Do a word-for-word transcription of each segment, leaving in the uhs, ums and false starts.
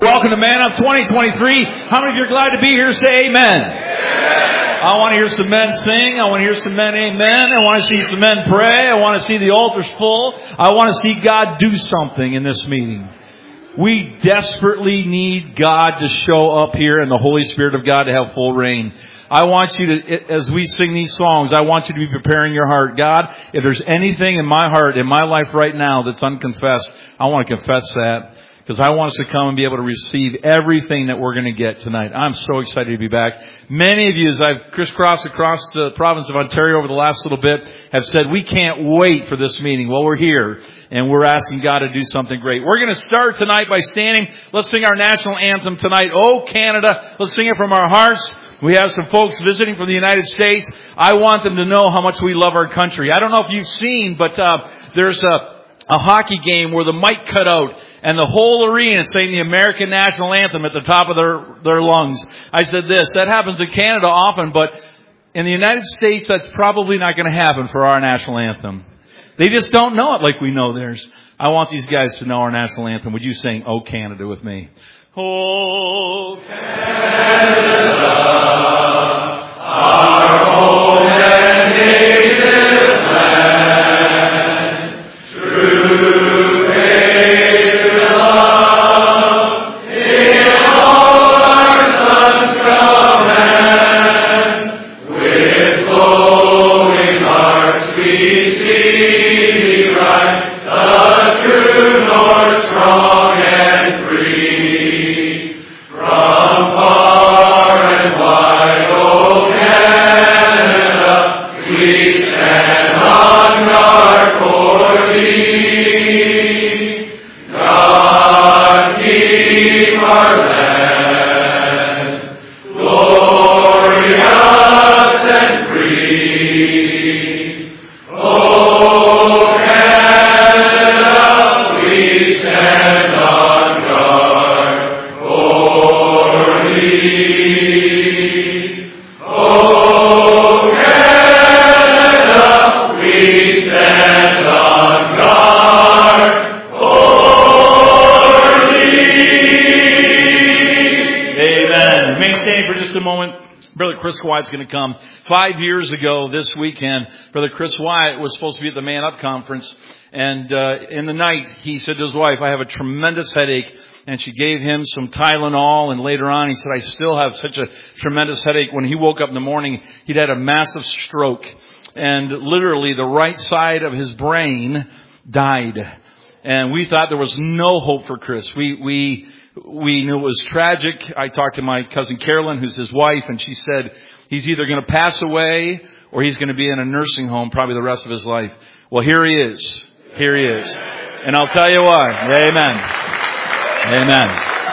Welcome to Man Up twenty twenty-three. How many of you are glad to be here? Say amen. Amen. I want to hear some men sing. I want to hear some men amen. I want to see some men pray. I want to see the altars full. I want to see God do something in this meeting. We desperately need God to show up here and the Holy Spirit of God to have full reign. I want you to, as we sing these songs, I want you to be preparing your heart. God, if there's anything in my heart, in my life right now that's unconfessed, I want to confess that. Because I want us to come and be able to receive everything that we're going to get tonight. I'm so excited to be back. Many of you, as I've crisscrossed across the province of Ontario over the last little bit, have said, we can't wait for this meeting. Well, we're here, and we're asking God to do something great. We're going to start tonight by standing. Let's sing our national anthem tonight. Oh, Canada. Let's sing it from our hearts. We have some folks visiting from the United States. I want them to know how much we love our country. I don't know if you've seen, but uh, there's a... a hockey game where the mic cut out and the whole arena sang the American national anthem at the top of their, their lungs. I said this, that happens in Canada often, but in the United States, that's probably not going to happen for our national anthem. They just don't know it like we know theirs. I want these guys to know our national anthem. Would you sing, Oh, Canada with me? Oh, Canada, our own and native land. Chris Wyatt's going to come. Five years ago this weekend, Brother Chris Wyatt was supposed to be at the Man Up conference. And uh, in the night, he said to his wife, I have a tremendous headache. And she gave him some Tylenol. And later on, he said, I still have such a tremendous headache. When he woke up in the morning, he'd had a massive stroke. And literally, the right side of his brain died. And we thought there was no hope for Chris. We... we We knew it was tragic. I talked to my cousin Carolyn, who's his wife, and she said he's either going to pass away or he's going to be in a nursing home probably the rest of his life. Well, here he is. Here he is. And I'll tell you why. Amen. Amen.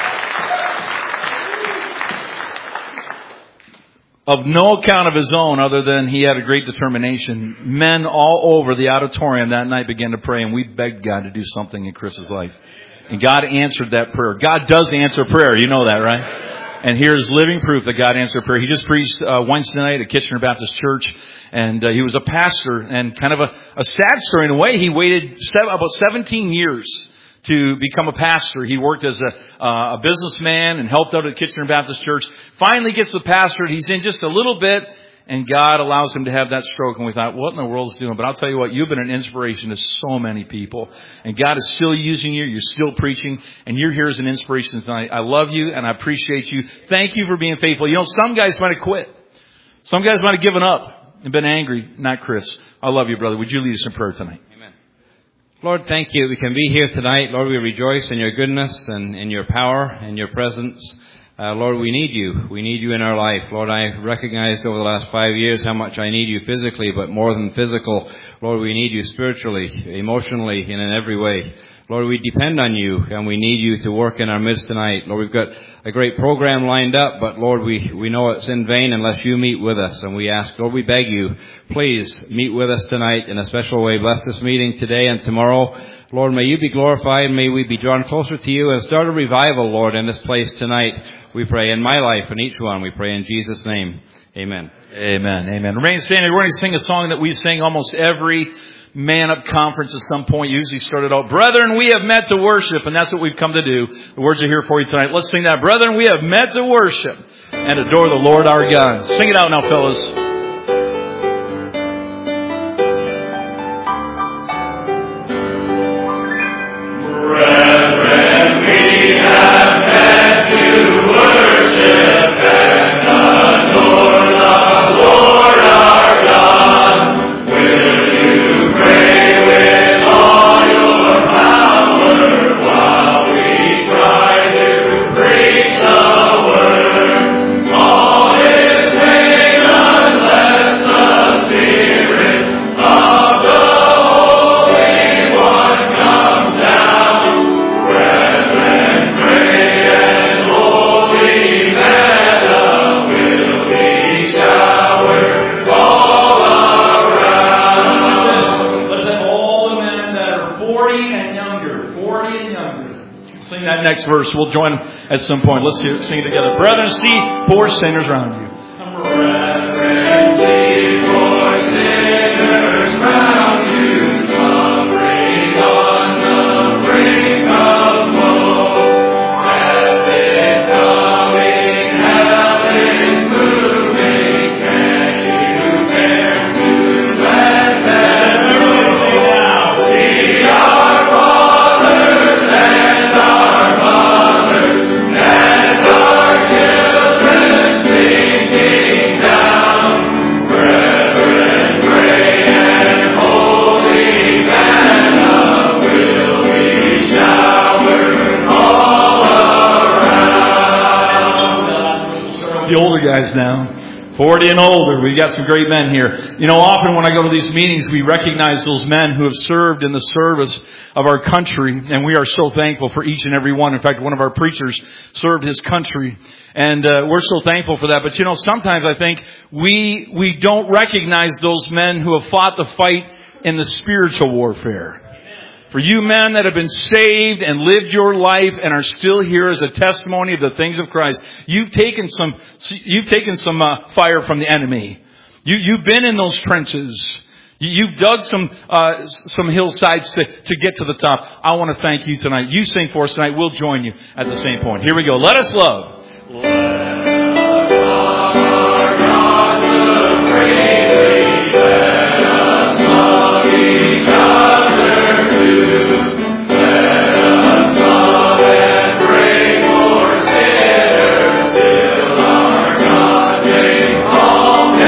Of no account of his own other than he had a great determination, men all over the auditorium that night began to pray, and we begged God to do something in Chris's life. And God answered that prayer. God does answer prayer. You know that, right? And here's living proof that God answered prayer. He just preached uh, Wednesday night at Kitchener Baptist Church. And uh, he was a pastor. And kind of a, a sad story in a way. He waited seven, about seventeen years to become a pastor. He worked as a, uh, a businessman and helped out at Kitchener Baptist Church. Finally gets the pastorate. He's in just a little bit. And God allows him to have that stroke. And we thought, what in the world is he doing? But I'll tell you what, you've been an inspiration to so many people. And God is still using you. You're still preaching. And you're here as an inspiration tonight. I love you and I appreciate you. Thank you for being faithful. You know, some guys might have quit. Some guys might have given up and been angry. Not Chris. I love you, brother. Would you lead us in prayer tonight? Amen. Lord, thank you. We can be here tonight. Lord, we rejoice in your goodness and in your power and your presence. Uh, Lord, we need you. We need you in our life. Lord, I recognized over the last five years how much I need you physically, but more than physical. Lord, we need you spiritually, emotionally, and in every way. Lord, we depend on you, and we need you to work in our midst tonight. Lord, we've got a great program lined up, but Lord, we, we know it's in vain unless you meet with us. And we ask, Lord, we beg you, please meet with us tonight in a special way. Bless this meeting today and tomorrow. Lord, may you be glorified. May we be drawn closer to you and start a revival, Lord, in this place tonight. We pray in my life and each one. We pray in Jesus' name. Amen. Amen. Amen. Remain standing. We're going to sing a song that we sing almost every Man Up Conference at some point. Usually started out, brethren, we have met to worship, and that's what we've come to do. The words are here for you tonight. Let's sing that. Brethren, we have met to worship and adore the Lord our God. Sing it out now, fellas. Brethren, we have met to worship and adore the Lord our God. Will you pray with all your power while we try to preach the word? All is pagan unless the Spirit of the Holy One comes down. Brethren, pray and holy manna will be showered all around. Let's have all the men that are forty and younger. forty and younger. Sing that next verse. We'll join at some point. Let's hear, sing it together. Brethren, see poor sinners around you. Brethren, see poor sinners round you, suffering on the brink of woe. Death is coming, hell is moving. Can you bear to let them know? See our fathers and our mothers and our children sinking down. Brethren, pray and holy manna will be showered all around. The older guys now. forty and older. We've got some great men here. You know, often when I go to these meetings, we recognize those men who have served in the service of our country, and we are so thankful for each and every one. In fact, one of our preachers served his country, and uh, we're so thankful for that. But you know, sometimes I think we we don't recognize those men who have fought the fight in the spiritual warfare. For you men that have been saved and lived your life and are still here as a testimony of the things of Christ, you've taken some, you've taken some uh, fire from the enemy. You, you've been in those trenches. You, you've dug some, uh, some hillsides to, to get to the top. I want to thank you tonight. You sing for us tonight. We'll join you at the same point. Here we go. Let us love. Let us love our God supremely. Let us love each other too. Let us love and pray for sinners till our God takes home.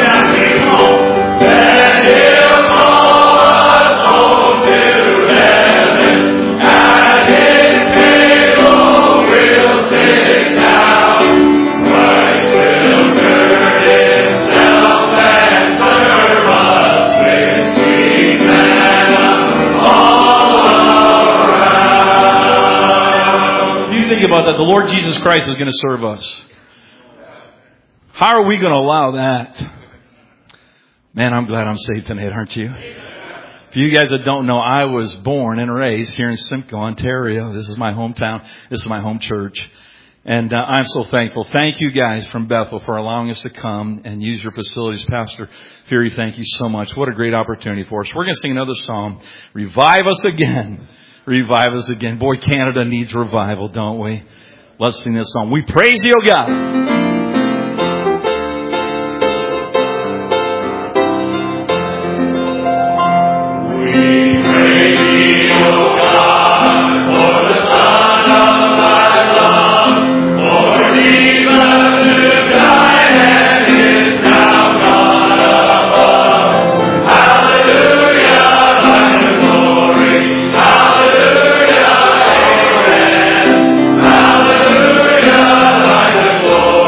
Then He'll call us home to heaven, and His table will sit down. Christ will gird Himself and serve us with sweet manna all around. You think about that. The Lord Jesus Christ is going to serve us. How are we going to allow that? Man, I'm glad I'm saved tonight, aren't you? For you guys that don't know, I was born and raised here in Simcoe, Ontario. This is my hometown. This is my home church. And uh, I'm so thankful. Thank you guys from Bethel for allowing us to come and use your facilities. Pastor Fury, thank you so much. What a great opportunity for us. We're going to sing another song. Revive us again. Revive us again. Boy, Canada needs revival, don't we? Let's sing this song. We praise you, O God. Hallelujah,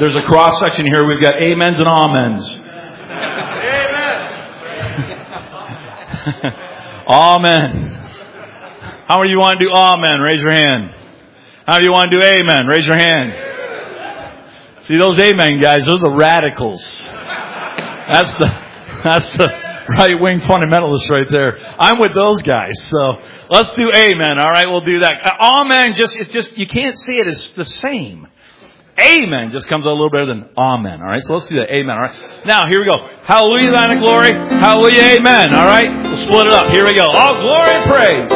there's a cross section here. We've got amens and amens. Amen. How many of you want to do amen? Raise your hand. How many of you want to do amen? Raise your hand. See, those amen guys, those are the radicals. That's the, that's the right-wing fundamentalists right there. I'm with those guys. So let's do amen. All right, we'll do that. Uh, amen, just, it's just, you can't see it as the same. Amen just comes out a little better than amen. All right, so let's do that. Amen. All right. Now, here we go. Hallelujah, thine the glory. Hallelujah, amen. All right, we'll split it up. Here we go. All glory and praise.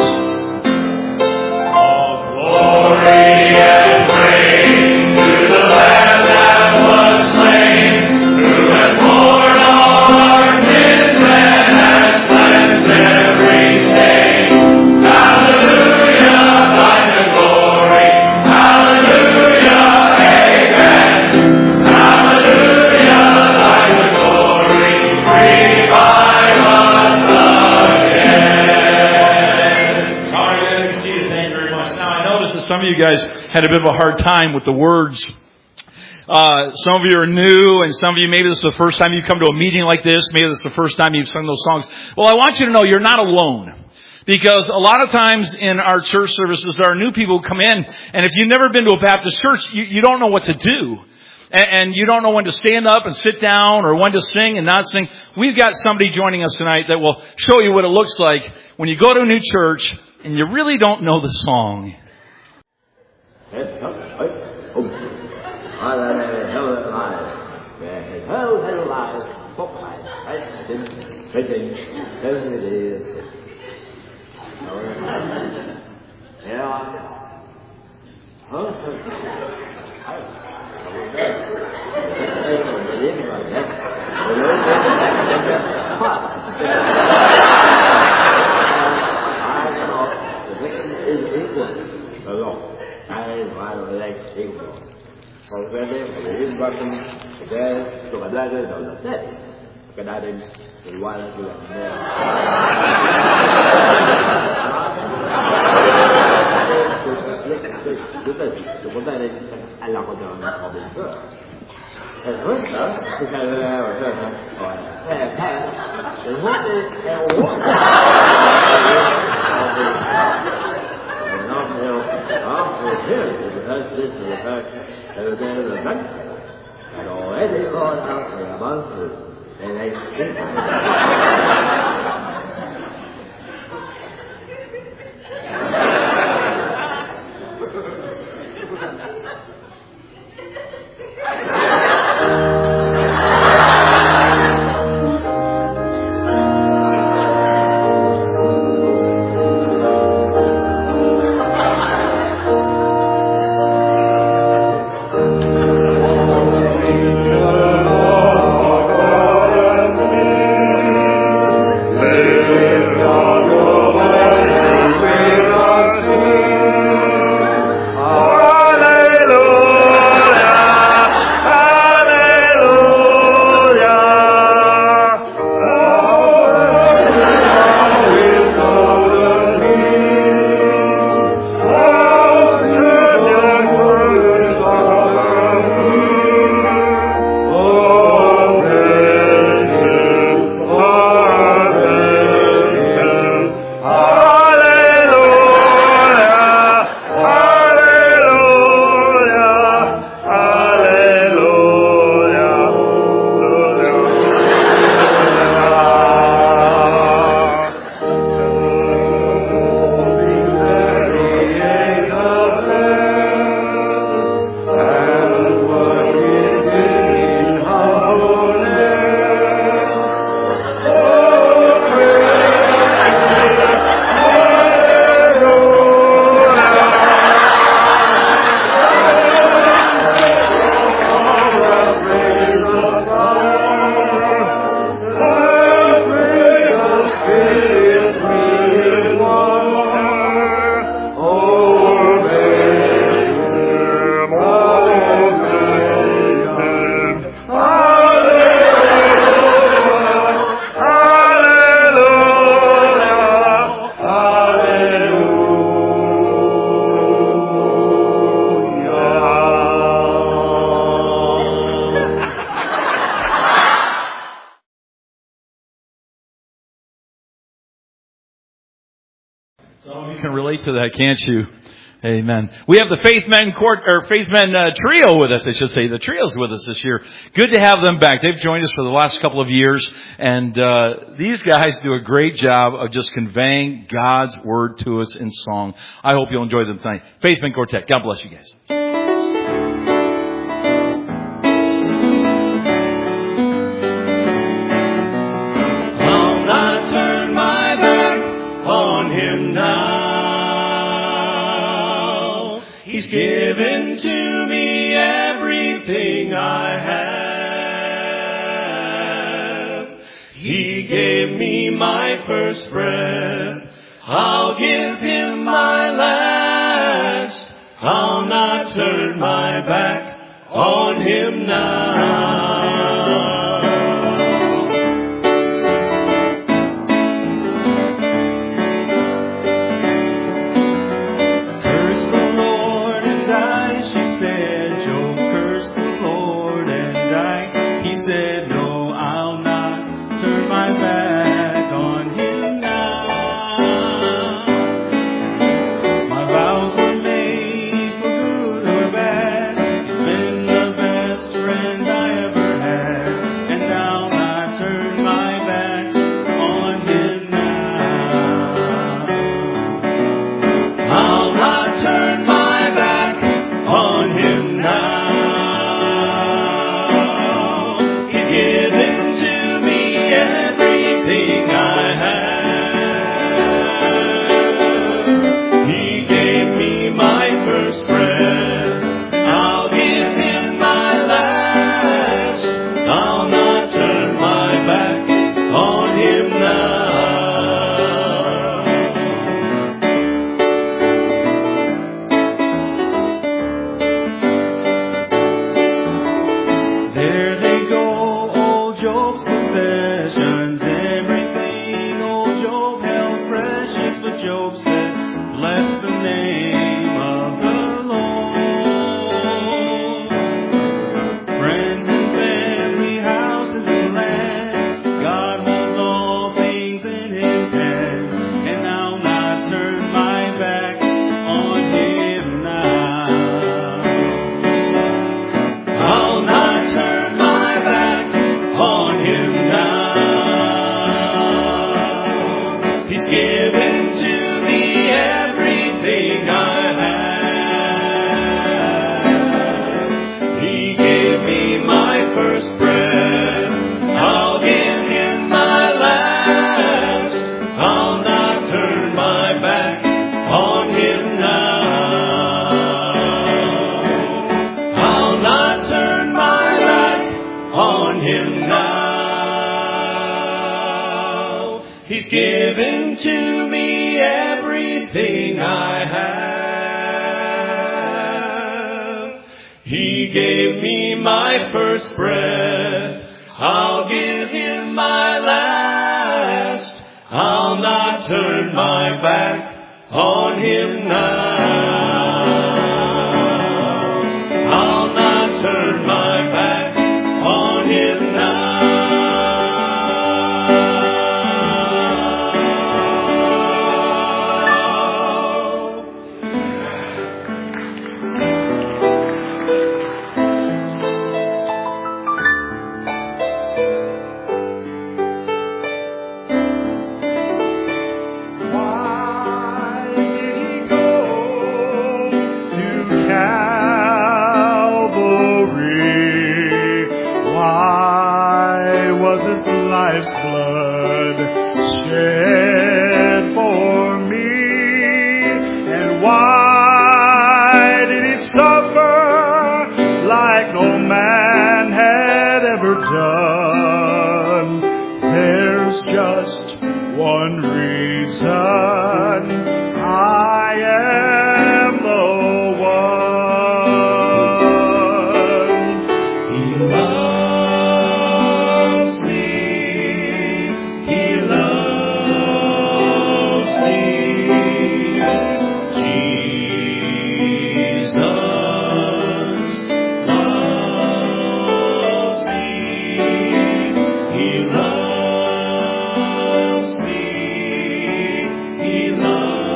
All glory and praise to the Lamb that was slain, who hath borne all our sins and has cleansed every stain. Hallelujah, thine the glory. Hallelujah, amen. Hallelujah, thine the glory. Revive us again. All right, let me see it. Thank you very much. Now, I noticed that some of you guys had a bit of a hard time with the words. Uh, some of you are new, and some of you, maybe this is the first time you've come to a meeting like this. Maybe this is the first time you've sung those songs. Well, I want you to know you're not alone. Because a lot of times in our church services, there are new people who come in, and if you've never been to a Baptist church, you, you don't know what to do. And, and you don't know when to stand up and sit down, or when to sing and not sing. We've got somebody joining us tonight that will show you what it looks like when you go to a new church, and you really don't know the song. You can relate to that, can't you? Amen. We have the Faith Men Court, or Faith Men uh, Trio with us, I should say. The trio's with us this year. Good to have them back. They've joined us for the last couple of years, and uh these guys do a great job of just conveying God's Word to us in song. I hope you'll enjoy them tonight. Faith Men Quartet. God bless you guys. I'll not turn my back on Him now. He's given to me everything I have. He gave me my first breath. I'll give Him my last. I'll not turn my back on Him now. He loves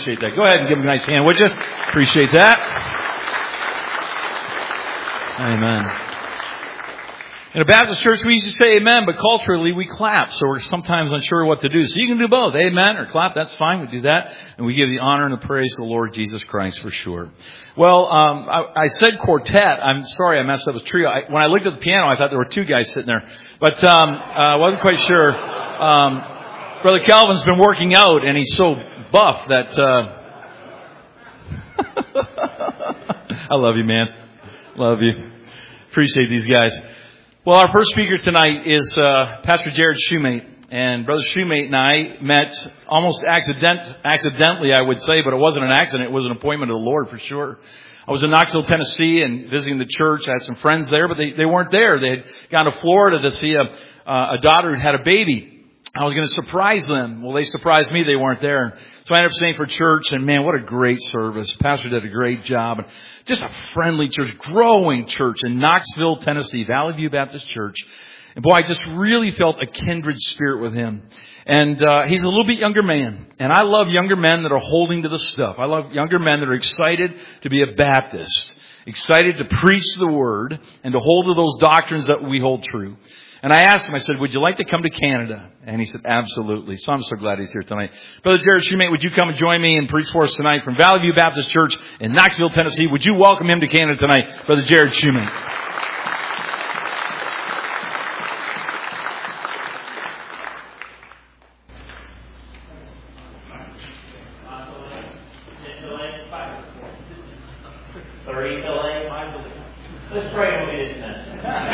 appreciate that. Go ahead and give them a nice hand, would you? Appreciate that. Amen. In a Baptist church, we used to say amen, but culturally we clap, so we're sometimes unsure what to do. So you can do both, amen or clap, that's fine, we do that. And we give the honor and the praise to the Lord Jesus Christ for sure. Well, um, I, I said quartet. I'm sorry I messed up with trio. I, when I looked at the piano, I thought there were two guys sitting there. But um, uh, I wasn't quite sure. Um, Brother Calvin's been working out, and he's so buff that... Uh... I love you, man. Love you. Appreciate these guys. Well, our first speaker tonight is uh, Pastor Jared Shoemate. And Brother Shoemate and I met almost accident, accidentally, I would say, but it wasn't an accident. It was an appointment of the Lord for sure. I was in Knoxville, Tennessee, and visiting the church. I had some friends there, but they, they weren't there. They had gone to Florida to see a, uh, a daughter who had a baby. I was going to surprise them. Well, they surprised me. They weren't there. So I ended up staying for church, and man, what a great service. Pastor did a great job. And just a friendly church, growing church in Knoxville, Tennessee, Valley View Baptist Church. And boy, I just really felt a kindred spirit with him. And uh he's a little bit younger man. And I love younger men that are holding to the stuff. I love younger men that are excited to be a Baptist, excited to preach the Word and to hold to those doctrines that we hold true. And I asked him, I said, would you like to come to Canada? And he said, absolutely. So I'm so glad he's here tonight. Brother Jared Shoemate, would you come and join me and preach for us tonight from Valley View Baptist Church in Knoxville, Tennessee? Would you welcome him to Canada tonight, Brother Jared Shoemate? Let's pray and we'll be dismissed.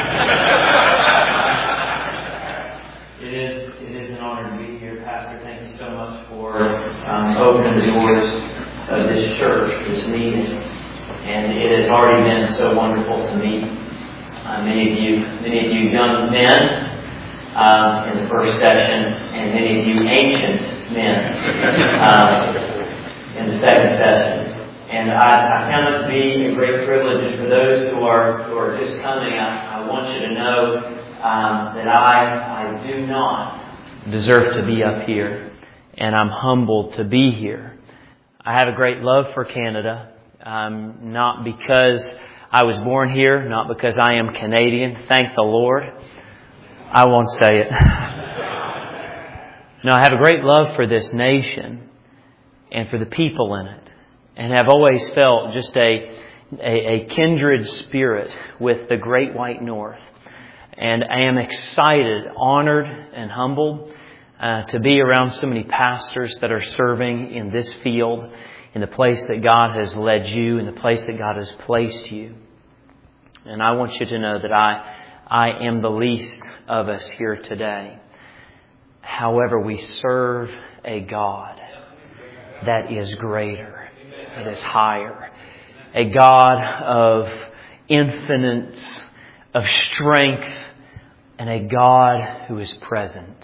It is, it is an honor to be here, Pastor. Thank you so much for um, opening the doors of this church, this meeting. And it has already been so wonderful to meet uh, many of you, many of you young men uh, in the first session, and many of you ancient men uh, in the second session. And I, I found it to be a great privilege for those who are who are just coming. I, I want you to know um, that I I do not deserve to be up here, and I'm humbled to be here. I have a great love for Canada, um, not because I was born here, not because I am Canadian. Thank the Lord. I won't say it. No, I have a great love for this nation and for the people in it. And have always felt just a, a a kindred spirit with the Great White North. And I am excited, honored, and humbled uh, to be around so many pastors that are serving in this field, in the place that God has led you, in the place that God has placed you. And I want you to know that I I am the least of us here today. However, we serve a God that is greater. It is higher. A God of infinite, of strength, and a God who is present.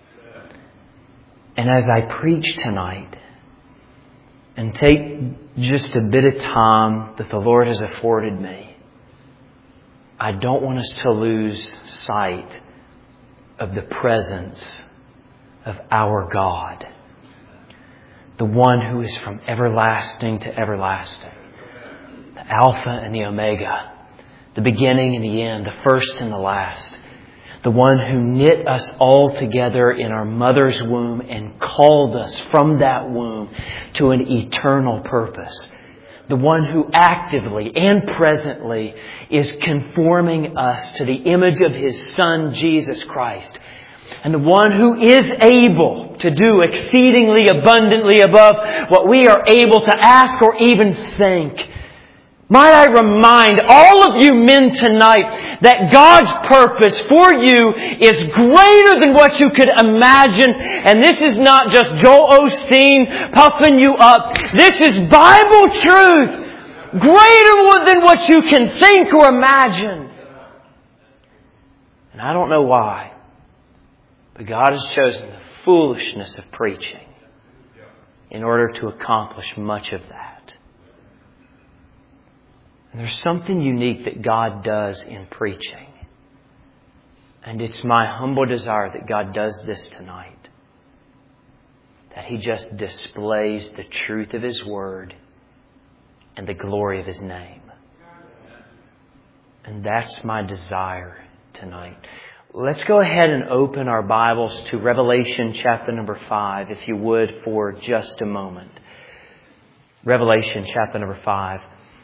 And as I preach tonight, and take just a bit of time that the Lord has afforded me, I don't want us to lose sight of the presence of our God. The one who is from everlasting to everlasting. The Alpha and the Omega. The beginning and the end. The first and the last. The one who knit us all together in our mother's womb and called us from that womb to an eternal purpose. The one who actively and presently is conforming us to the image of His Son, Jesus Christ. And the one who is able to do exceedingly abundantly above what we are able to ask or even think. Might I remind all of you men tonight that God's purpose for you is greater than what you could imagine. And this is not just Joel Osteen puffing you up. This is Bible truth. Greater than what you can think or imagine. And I don't know why. But God has chosen the foolishness of preaching in order to accomplish much of that. And there's something unique that God does in preaching. And it's my humble desire that God does this tonight. that He just displays the truth of His Word and the glory of His name. And that's my desire tonight. Let's go ahead and open our Bibles to Revelation chapter number five, if you would, for just a moment. Revelation chapter number five.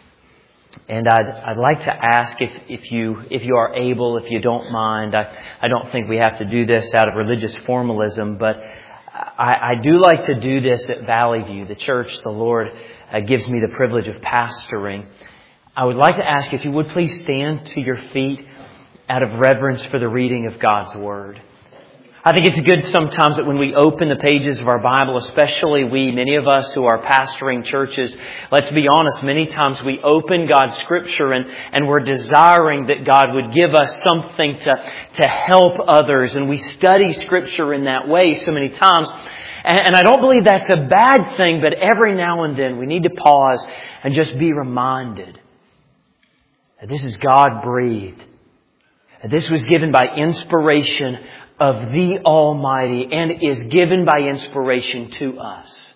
And I'd, I'd like to ask if, if you if you are able, if you don't mind. I, I don't think we have to do this out of religious formalism, but I, I do like to do this at Valley View, the church the Lord uh, gives me the privilege of pastoring. I would like to ask if you would please stand to your feet out of reverence for the reading of God's Word. I think it's good sometimes that when we open the pages of our Bible, especially we, many of us who are pastoring churches, let's be honest, many times we open God's Scripture and, and we're desiring that God would give us something to, to help others. And we study Scripture in that way so many times. And, and I don't believe that's a bad thing, but every now and then we need to pause and just be reminded that this is God-breathed. That this was given by inspiration of the Almighty and is given by inspiration to us.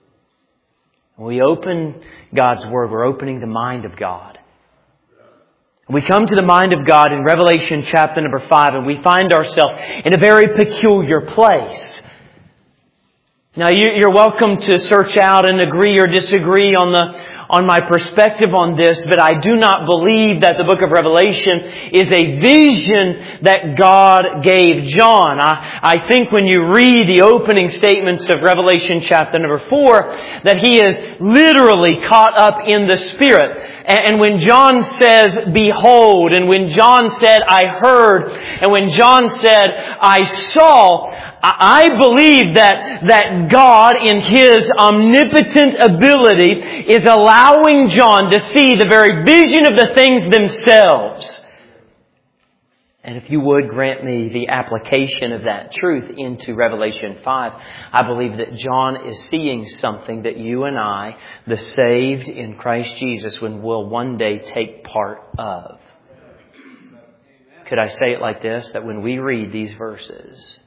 When we open God's Word, we're opening the mind of God. We come to the mind of God in Revelation chapter number five, and we find ourselves in a very peculiar place. Now, you're welcome to search out and agree or disagree on the on my perspective on this, but I do not believe that the book of Revelation is a vision that God gave John. I, I think when you read the opening statements of Revelation chapter number four, that he is literally caught up in the Spirit. And, and when John says, behold, and when John said, I heard, and when John said, I saw, I believe that, that God, in His omnipotent ability, is allowing John to see the very vision of the things themselves. And if you would grant me the application of that truth into Revelation five, I believe that John is seeing something that you and I, the saved in Christ Jesus, will one day take part of. Could I say it like this? That when we read these verses,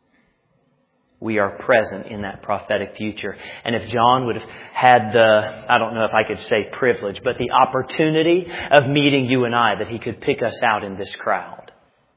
we are present in that prophetic future. And if John would have had the, I don't know if I could say privilege, but the opportunity of meeting you and I, that he could pick us out in this crowd.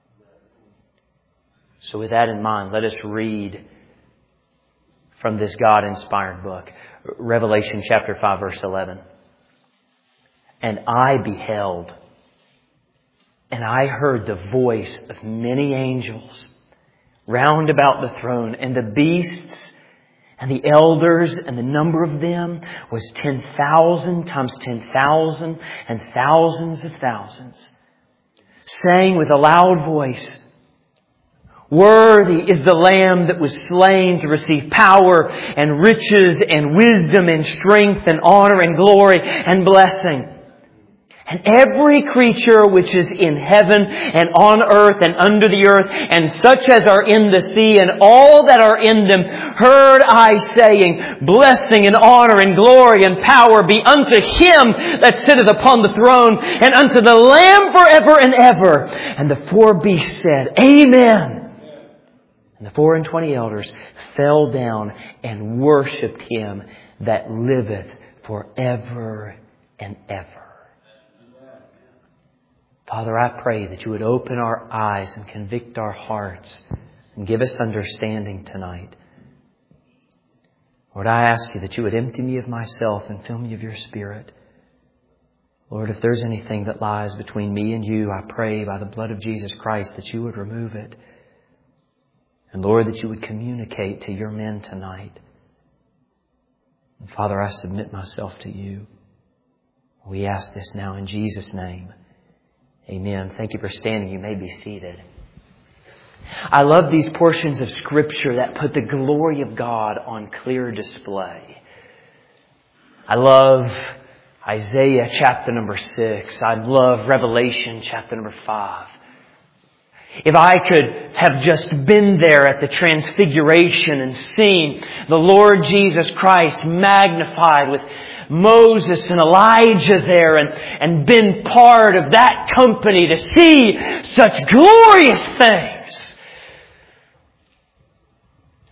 So with that in mind, let us read from this God-inspired book. Revelation chapter five, verse eleven. And I beheld, and I heard the voice of many angels round about the throne, and the beasts and the elders, and the number of them was ten thousand times ten thousand and thousands of thousands, saying with a loud voice, worthy is the Lamb that was slain to receive power and riches and wisdom and strength and honor and glory and blessing. And every creature which is in heaven and on earth and under the earth, and such as are in the sea, and all that are in them, heard I saying, blessing and honor and glory and power be unto Him that sitteth upon the throne, and unto the Lamb forever and ever. And the four beasts said, Amen. And the four and twenty elders fell down and worshipped Him that liveth forever and ever. Father, I pray that you would open our eyes and convict our hearts and give us understanding tonight. Lord, I ask you that you would empty me of myself and fill me of your Spirit. Lord, if there's anything that lies between me and you, I pray by the blood of Jesus Christ that you would remove it. And Lord, that you would communicate to your men tonight. And Father, I submit myself to you. We ask this now in Jesus' name. Amen. Thank you for standing. You may be seated. I love these portions of Scripture that put the glory of God on clear display. I love Isaiah chapter number six. I love Revelation chapter number five. If I could have just been there at the Transfiguration and seen the Lord Jesus Christ magnified with Moses and Elijah there, and, and been part of that company to see such glorious things,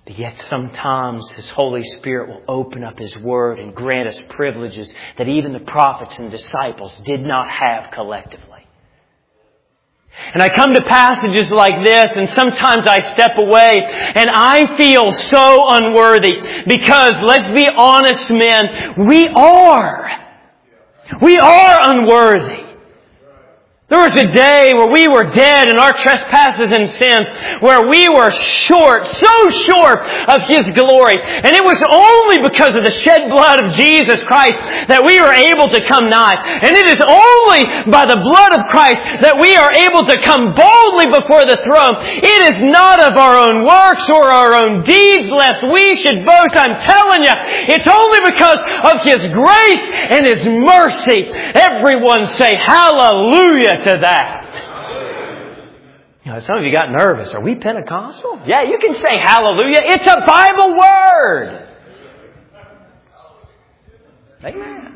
But yet sometimes His Holy Spirit will open up His Word and grant us privileges that even the prophets and disciples did not have collectively. And I come to passages like this, and sometimes I step away and I feel so unworthy because, let's be honest, men, we are. We are unworthy. There was a day where we were dead in our trespasses and sins, where we were short, so short of His glory. And it was only because of the shed blood of Jesus Christ that we were able to come nigh. And it is only by the blood of Christ that we are able to come boldly before the throne. It is not of our own works or our own deeds, lest we should boast. I'm telling you, it's only because of His grace and His mercy. Everyone say hallelujah to that. You know, some of you got nervous. Are we Pentecostal? Yeah, you can say hallelujah. It's a Bible word. Amen.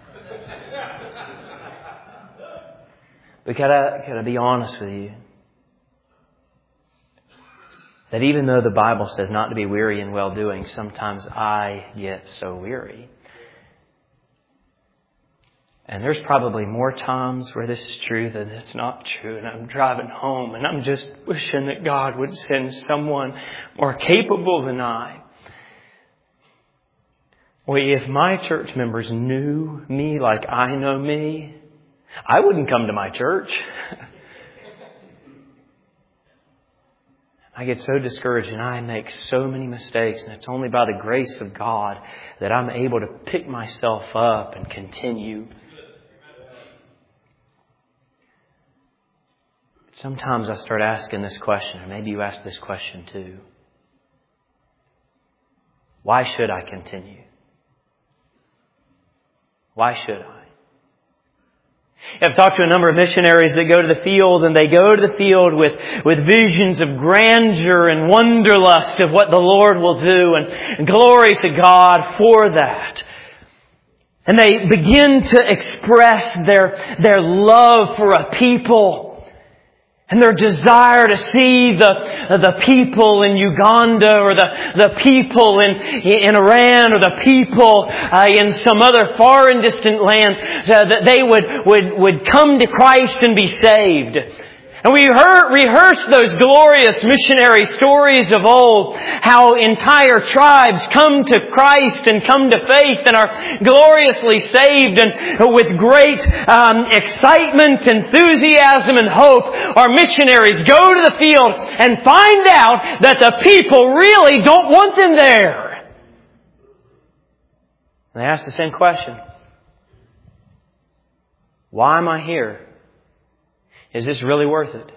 But can I, can I be honest with you? That even though the Bible says not to be weary in well-doing, sometimes I get so weary. And there's probably more times where this is true than it's not true. And I'm driving home and I'm just wishing that God would send someone more capable than I. Well, if my church members knew me like I know me, I wouldn't come to my church. I get so discouraged and I make so many mistakes, and it's only by the grace of God that I'm able to pick myself up and continue. Sometimes I start asking this question, or maybe you ask this question too. Why should I continue? Why should I? I've talked to a number of missionaries that go to the field, and they go to the field with, with visions of grandeur and wanderlust of what the Lord will do, and, and glory to God for that. And they begin to express their, their love for a people. And their desire to see the, the people in Uganda, or the, the people in, in Iran, or the people uh, in some other far and distant land, uh, that they would, would, would come to Christ and be saved. And we heard, rehearsed those glorious missionary stories of old, how entire tribes come to Christ and come to faith and are gloriously saved, and with great um, excitement, enthusiasm, and hope, our missionaries go to the field and find out that the people really don't want them there. And they ask the same question. Why am I here? Is this really worth it?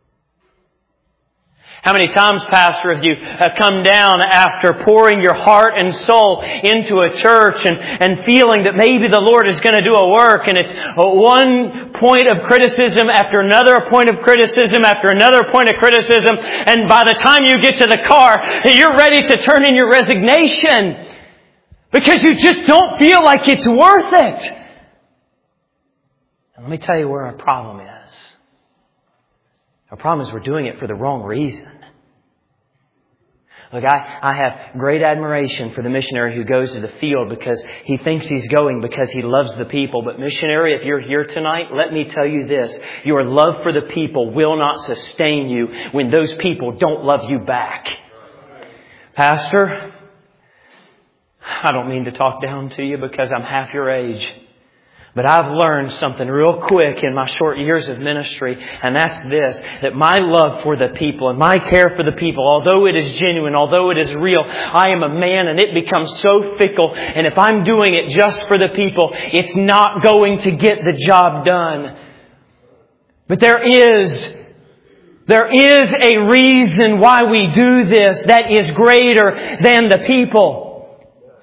How many times, Pastor, have you come down after pouring your heart and soul into a church and, and feeling that maybe the Lord is going to do a work, and it's one point of criticism after another point of criticism after another point of criticism, and by the time you get to the car, you're ready to turn in your resignation because you just don't feel like it's worth it. And let me tell you where our problem is. Our problem is we're doing it for the wrong reason. Look, I, I have great admiration for the missionary who goes to the field because he thinks he's going because he loves the people. But missionary, if you're here tonight, let me tell you this. Your love for the people will not sustain you when those people don't love you back. Pastor, I don't mean to talk down to you because I'm half your age. But I've learned something real quick in my short years of ministry, and that's this, that my love for the people and my care for the people, although it is genuine, although it is real, I am a man and it becomes so fickle. And if I'm doing it just for the people, it's not going to get the job done. But there is, there is a reason why we do this that is greater than the people.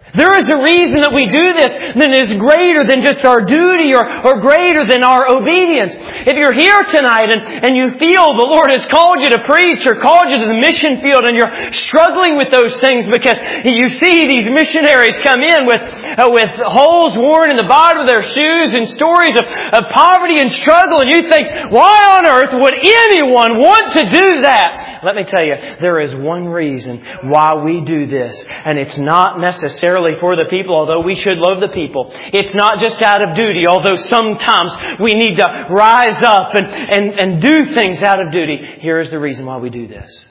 There is a reason that we do this that is greater than just our duty or, or greater than our obedience. If you're here tonight and, and you feel the Lord has called you to preach or called you to the mission field and you're struggling with those things because you see these missionaries come in with, uh, with holes worn in the bottom of their shoes and stories of, of poverty and struggle, and you think, why on earth would anyone want to do that? Let me tell you, there is one reason why we do this, and it's not necessarily for the people, although we should love the people. It's not just out of duty, although sometimes we need to rise up and, and, and do things out of duty. Here is the reason why we do this.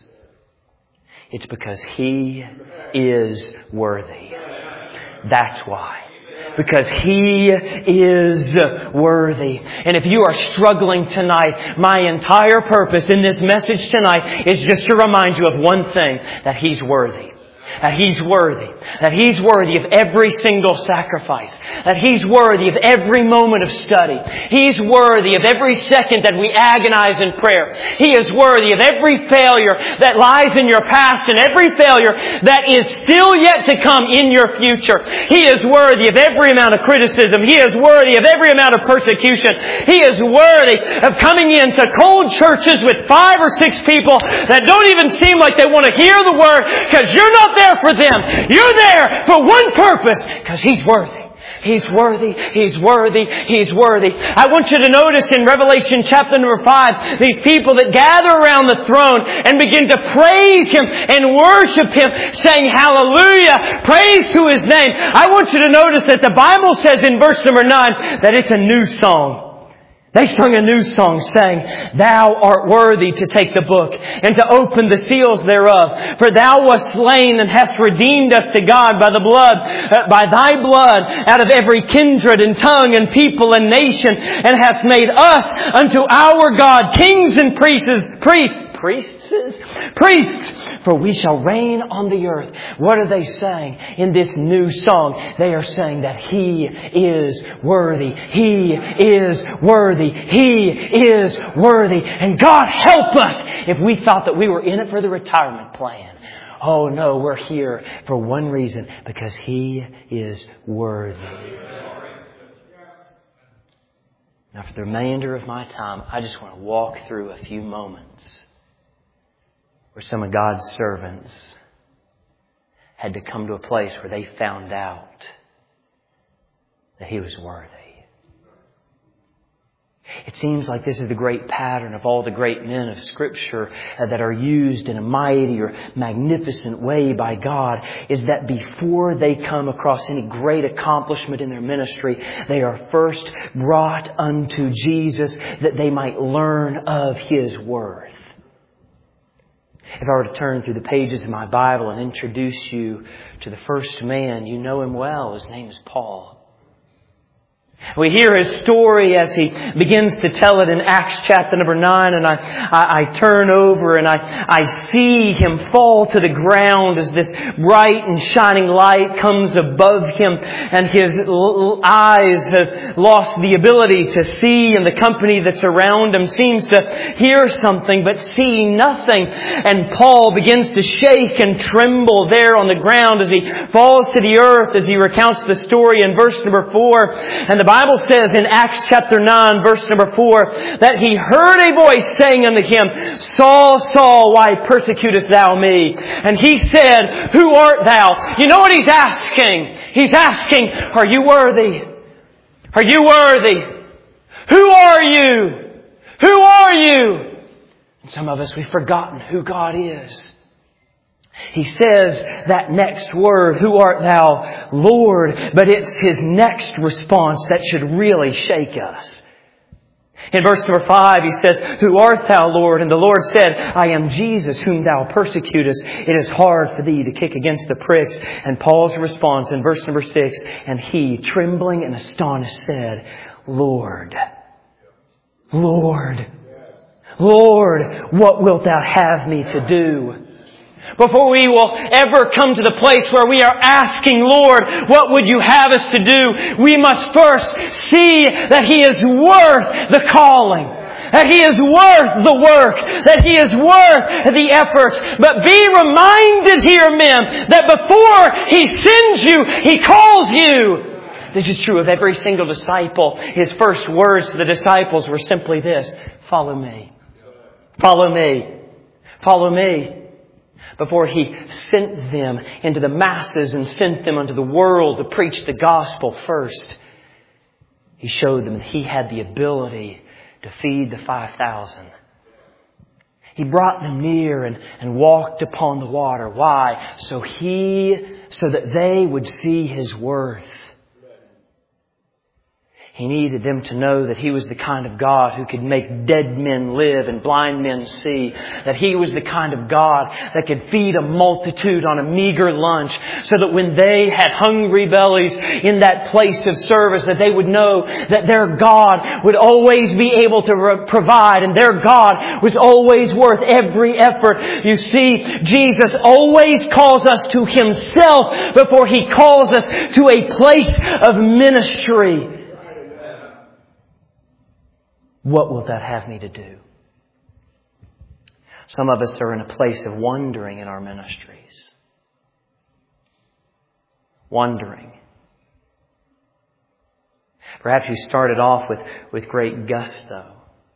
It's because He is worthy. That's why. Because He is worthy. And if you are struggling tonight, my entire purpose in this message tonight is just to remind you of one thing, that He's worthy. That He's worthy. That He's worthy of every single sacrifice. That He's worthy of every moment of study. He's worthy of every second that we agonize in prayer. He is worthy of every failure that lies in your past and every failure that is still yet to come in your future. He is worthy of every amount of criticism. He is worthy of every amount of persecution. He is worthy of coming into cold churches with five or six people that don't even seem like they want to hear the Word, because you're not there for them. You're there for one purpose, because He's worthy. He's worthy. He's worthy. He's worthy. I want you to notice in Revelation chapter number five, these people that gather around the throne and begin to praise Him and worship Him, saying hallelujah, praise to His name. I want you to notice that the Bible says in verse number nine that it's a new song. They sung a new song saying, Thou art worthy to take the book and to open the seals thereof. For Thou wast slain and hast redeemed us to God by the blood, uh, by Thy blood out of every kindred and tongue and people and nation, and hast made us unto our God kings and priests, priests, priests, priests, for we shall reign on the earth. What are they saying in this new song? They are saying that He is worthy. He is worthy. He is worthy. And God help us if we thought that we were in it for the retirement plan. Oh no, we're here for one reason, because He is worthy. Now for the remainder of my time, I just want to walk through a few moments where some of God's servants had to come to a place where they found out that He was worthy. It seems like this is the great pattern of all the great men of Scripture uh, that are used in a mighty or magnificent way by God, is that before they come across any great accomplishment in their ministry, they are first brought unto Jesus that they might learn of His worth. If I were to turn through the pages of my Bible and introduce you to the first man, you know him well. His name is Paul. We hear his story as he begins to tell it in Acts chapter number nine, and I, I, I turn over and I, I see him fall to the ground as this bright and shining light comes above him, and his l- eyes have lost the ability to see, and the company that's around him seems to hear something but see nothing. And Paul begins to shake and tremble there on the ground as he falls to the earth, as he recounts the story in verse number four. And the The Bible says in Acts chapter nine, verse number four, that he heard a voice saying unto him, Saul, Saul, why persecutest thou me? And he said, Who art thou? You know what he's asking? He's asking, Are you worthy? Are you worthy? Who are you? Who are you? And some of us, we've forgotten who God is. He says that next word, Who art thou, Lord? But it's his next response that should really shake us. In verse number five, he says, Who art thou, Lord? And the Lord said, I am Jesus, whom thou persecutest. It is hard for thee to kick against the pricks. And Paul's response in verse number six, And he, trembling and astonished, said, Lord, Lord, Lord, what wilt thou have me to do? Before we will ever come to the place where we are asking, Lord, what would you have us to do? We must first see that He is worth the calling. that He is worth the work, that He is worth the effort. But be reminded here, men, that before He sends you, He calls you. This is true of every single disciple. His first words to the disciples were simply this: follow me. Follow me. Follow me. Before He sent them into the masses and sent them unto the world to preach the gospel first, He showed them that He had the ability to feed the five thousand. He brought them near and, and walked upon the water. Why? So He, so that they would see His worth. He needed them to know that He was the kind of God who could make dead men live and blind men see. That He was the kind of God that could feed a multitude on a meager lunch, so that when they had hungry bellies in that place of service, that they would know that their God would always be able to re- provide, and their God was always worth every effort. You see, Jesus always calls us to Himself before He calls us to a place of ministry. What will that have me to do? Some of us are in a place of wondering in our ministries. Wondering. Perhaps you started off with, with great gusto.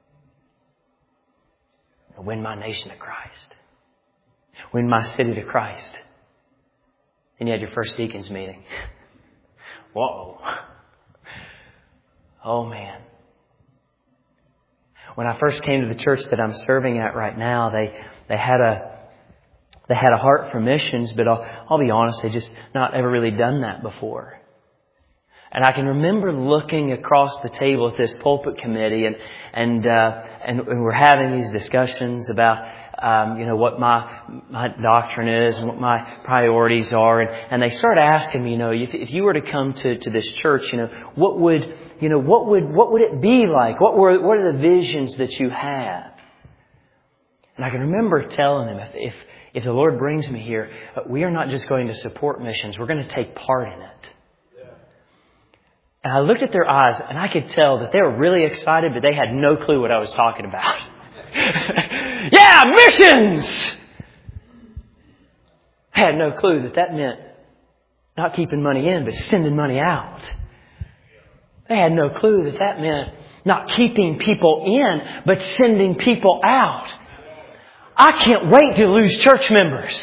Win my nation to Christ. Win my city to Christ. And you had your first deacons meeting. Whoa. Oh man. When I first came to the church that I'm serving at right now, they they had a they had a heart for missions, but I'll, I'll be honest, they just not ever really done that before. And I can remember looking across the table at this pulpit committee, and and uh, and, and we're having these discussions about um, you know what my my doctrine is and what my priorities are, and, and they start asking me, you know, if, if you were to come to, to this church, you know, what would you know what would what would it be like? What were what are the visions that you have? And I can remember telling them, if if, if the Lord brings me here, we are not just going to support missions; we're going to take part in it. And I looked at their eyes, and I could tell that they were really excited, but they had no clue what I was talking about. Yeah, missions! I had no clue that that meant not keeping money in, but sending money out. They had no clue that that meant not keeping people in, but sending people out. I can't wait to lose church members.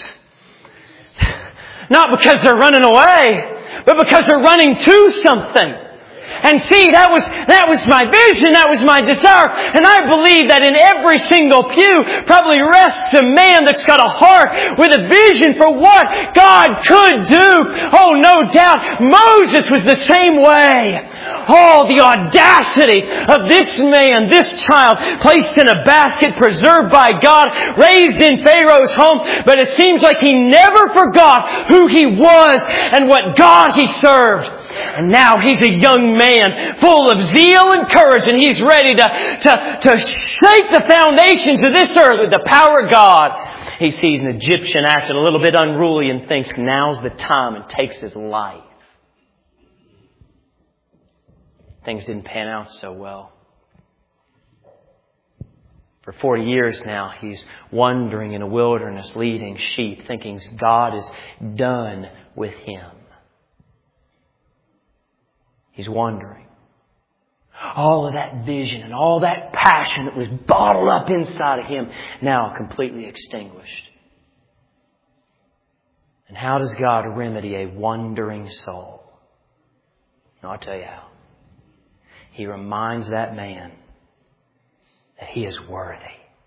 Not because they're running away, but because they're running to something. And see, that was, that was my vision, that was my desire. And I believe that in every single pew probably rests a man that's got a heart with a vision for what God could do. Oh, no doubt, Moses was the same way. Oh, the audacity of this man, this child, placed in a basket, preserved by God, raised in Pharaoh's home. But it seems like he never forgot who he was and what God he served. And now he's a young man full of zeal and courage, and he's ready to, to, to shake the foundations of this earth with the power of God. He sees an Egyptian acting a little bit unruly and thinks now's the time, and takes his life. Things didn't pan out so well. For forty years now, he's wandering in a wilderness leading sheep, thinking God is done with him. He's wandering. All of that vision and all that passion that was bottled up inside of him, now completely extinguished. And how does God remedy a wandering soul? Now, I'll tell you how. He reminds that man that he is worthy.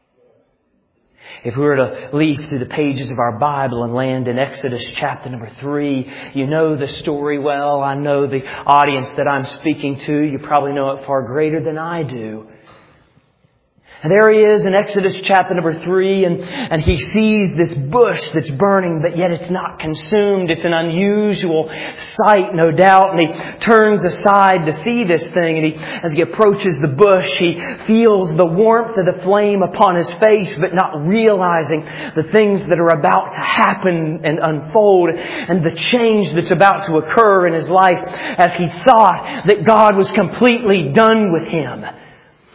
If we were to leaf through the pages of our Bible and land in Exodus chapter number three, you know the story well. I know the audience that I'm speaking to. You probably know it far greater than I do. And there he is in Exodus chapter number three, and, and he sees this bush that's burning, but yet it's not consumed. It's an unusual sight, no doubt. And he turns aside to see this thing, and he, as he approaches the bush, he feels the warmth of the flame upon his face, but not realizing the things that are about to happen and unfold, and the change that's about to occur in his life, as he thought that God was completely done with him.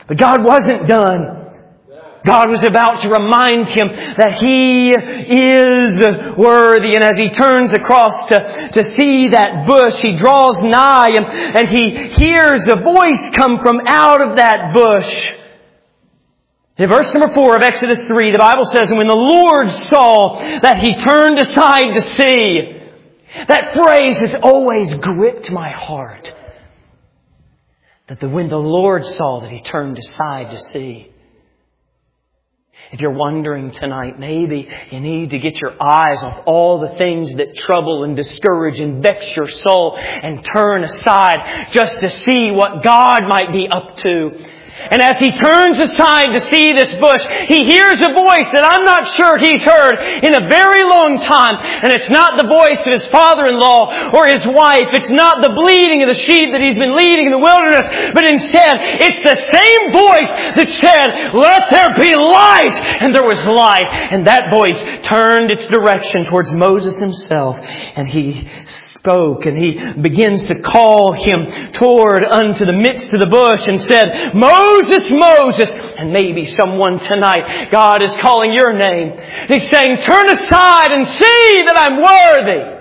But God wasn't done. God was about to remind him that He is worthy. And as he turns across to, to see that bush, he draws nigh and, and he hears a voice come from out of that bush. In verse number four of Exodus three, the Bible says, "And when the Lord saw that he turned aside to see," that phrase has always gripped my heart. That the, when the Lord saw that he turned aside to see. If you're wondering tonight, maybe you need to get your eyes off all the things that trouble and discourage and vex your soul and turn aside just to see what God might be up to. And as he turns aside to see this bush, he hears a voice that I'm not sure he's heard in a very long time. And it's not the voice of his father-in-law or his wife. It's not the bleating of the sheep that he's been leading in the wilderness. But instead, it's the same voice that said, "Let there be light!" And there was light. And that voice turned its direction towards Moses himself. And he spoke, and he begins to call him toward unto the midst of the bush and said, "Moses, Moses." And maybe someone tonight, God is calling your name. He's saying, "Turn aside and see that I'm worthy."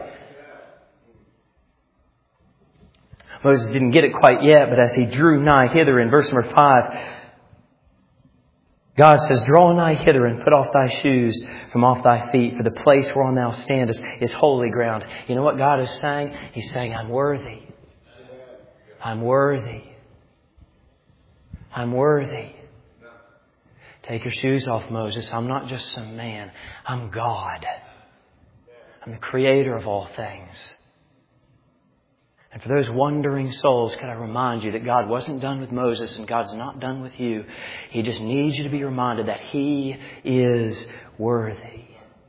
Moses didn't get it quite yet, but as he drew nigh hither in verse number five, God says, "Draw nigh hither and put off thy shoes from off thy feet, for the place whereon thou standest is holy ground." You know what God is saying? He's saying, I'm worthy. I'm worthy. I'm worthy. Take your shoes off, Moses. I'm not just some man. I'm God. I'm the creator of all things. And for those wandering souls, can I remind you that God wasn't done with Moses and God's not done with you. He just needs you to be reminded that He is worthy.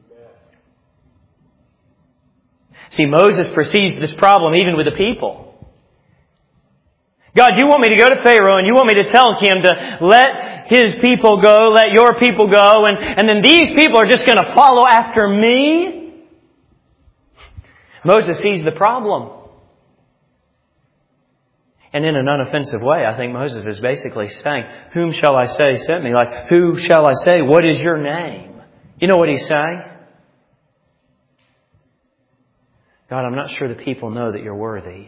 See, Moses perceives this problem even with the people. God, you want me to go to Pharaoh and you want me to tell him to let his people go, let your people go, and, and then these people are just going to follow after me? Moses sees the problem. And in an unoffensive way, I think Moses is basically saying, "Whom shall I say sent me?" Like, who shall I say? What is your name? You know what he's saying? God, I'm not sure the people know that you're worthy.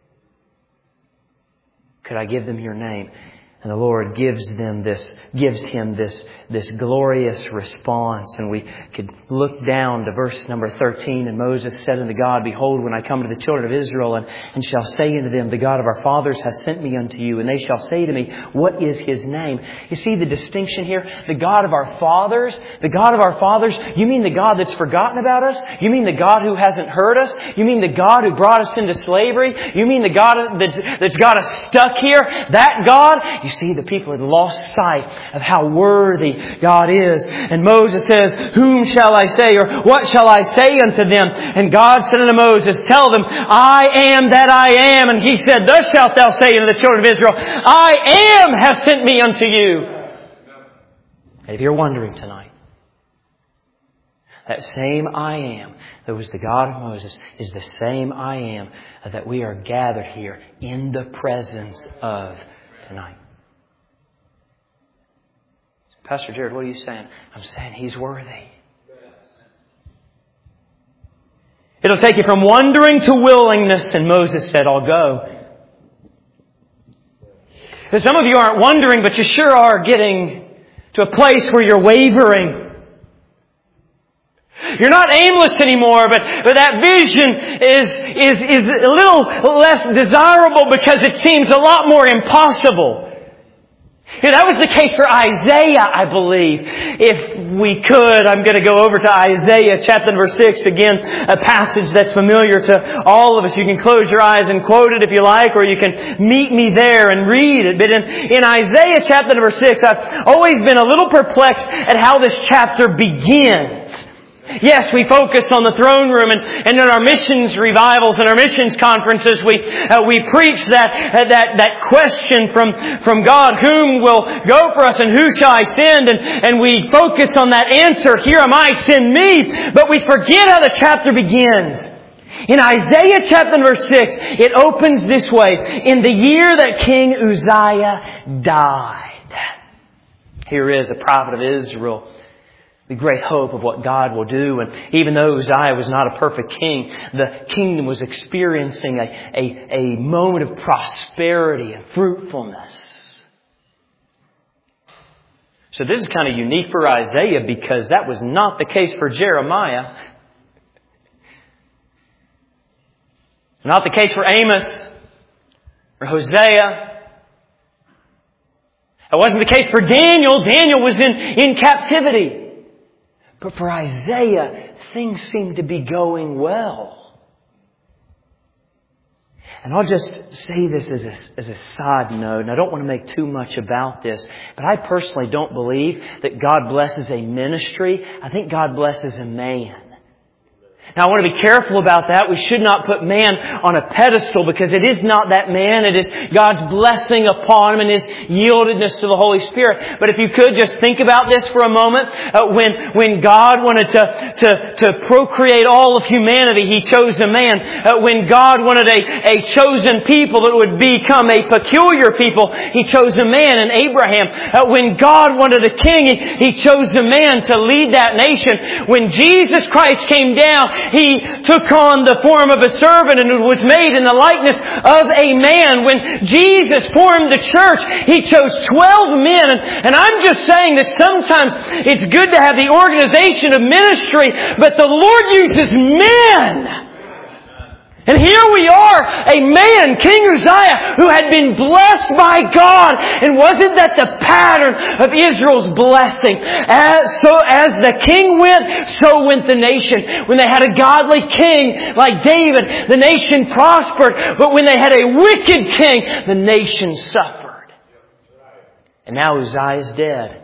Could I give them your name? And the Lord gives them this, gives him this, this glorious response. And we could look down to verse number thirteen. "And Moses said unto God, Behold, when I come to the children of Israel, and, and shall say unto them, The God of our fathers hath sent me unto you. And they shall say to me, What is His name?" You see the distinction here? The God of our fathers? The God of our fathers? You mean the God that's forgotten about us? You mean the God who hasn't heard us? You mean the God who brought us into slavery? You mean the God that's, that's got us stuck here? That God? You see, the people had lost sight of how worthy God is. And Moses says, "Whom shall I say?" or "What shall I say unto them?" And God said unto Moses, "Tell them, I am that I am." And He said, "Thus shalt thou say unto the children of Israel, I am hath sent me unto you." And if you're wondering tonight, that same I am that was the God of Moses is the same I am that we are gathered here in the presence of tonight. Pastor Jared, what are you saying? I'm saying He's worthy. It'll take you from wondering to willingness. And Moses said, "I'll go." Because some of you aren't wondering, but you sure are getting to a place where you're wavering. You're not aimless anymore, but, but that vision is, is, is a little less desirable because it seems a lot more impossible. Yeah, that was the case for Isaiah, I believe. If we could, I'm going to go over to Isaiah chapter number six. Again, a passage that's familiar to all of us. You can close your eyes and quote it if you like, or you can meet me there and read it. But in, in Isaiah chapter number six, I've always been a little perplexed at how this chapter begins. Yes, we focus on the throne room, and, and in our missions revivals and our missions conferences, we uh, we preach that uh, that that question from from God: whom will go for us, and who shall I send? And and we focus on that answer: here am I, send me. But we forget how the chapter begins. In Isaiah chapter number six, it opens this way: in the year that King Uzziah died. Here is a prophet of Israel, the great hope of what God will do. And even though Uzziah was not a perfect king, the kingdom was experiencing a, a, a moment of prosperity and fruitfulness. So this is kind of unique for Isaiah because that was not the case for Jeremiah. Not the case for Amos or Hosea. It wasn't the case for Daniel. Daniel was in, in captivity. But for Isaiah, things seem to be going well. And I'll just say this as a, as a side note, and I don't want to make too much about this, but I personally don't believe that God blesses a ministry. I think God blesses a man. Now I want to be careful about that. We should not put man on a pedestal because it is not that man. It is God's blessing upon him and His yieldedness to the Holy Spirit. But if you could just think about this for a moment. Uh, when, when God wanted to, to, to procreate all of humanity, He chose a man. Uh, when God wanted a, a chosen people that would become a peculiar people, He chose a man in Abraham. Uh, when God wanted a king, He, he chose a man to lead that nation. When Jesus Christ came down, He took on the form of a servant and was made in the likeness of a man. When Jesus formed the church, He chose twelve men. And, and I'm just saying that sometimes it's good to have the organization of ministry, but the Lord uses men. And here we are, a man, King Uzziah, who had been blessed by God. And wasn't that the pattern of Israel's blessing? As, so as the king went, so went the nation. When they had a godly king like David, the nation prospered. But when they had a wicked king, the nation suffered. And now Uzziah is dead.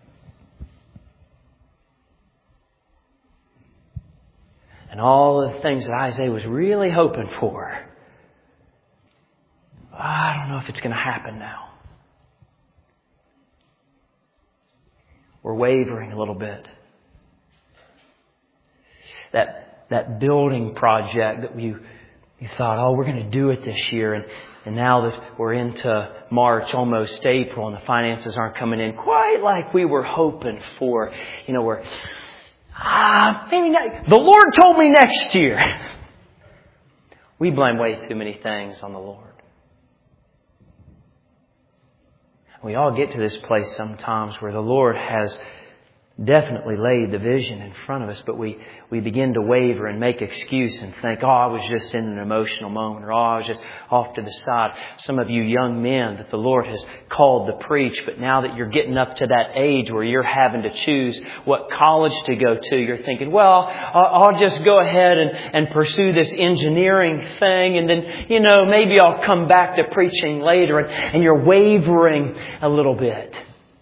And all the things that Isaiah was really hoping for, I don't know if it's going to happen now. We're wavering a little bit. That that building project that you you thought, oh, we're going to do it this year, and and now that we're into March, almost April, and the finances aren't coming in quite like we were hoping for, you know, we're Ah, maybe not. The Lord told me next year. We blame way too many things on the Lord. We all get to this place sometimes where the Lord has definitely laid the vision in front of us, but we, we begin to waver and make excuse and think, oh, I was just in an emotional moment, or oh, I was just off to the side. Some of you young men that the Lord has called to preach, but now that you're getting up to that age where you're having to choose what college to go to, you're thinking, well, I'll just go ahead and, and pursue this engineering thing, and then, you know, maybe I'll come back to preaching later, and, and you're wavering a little bit.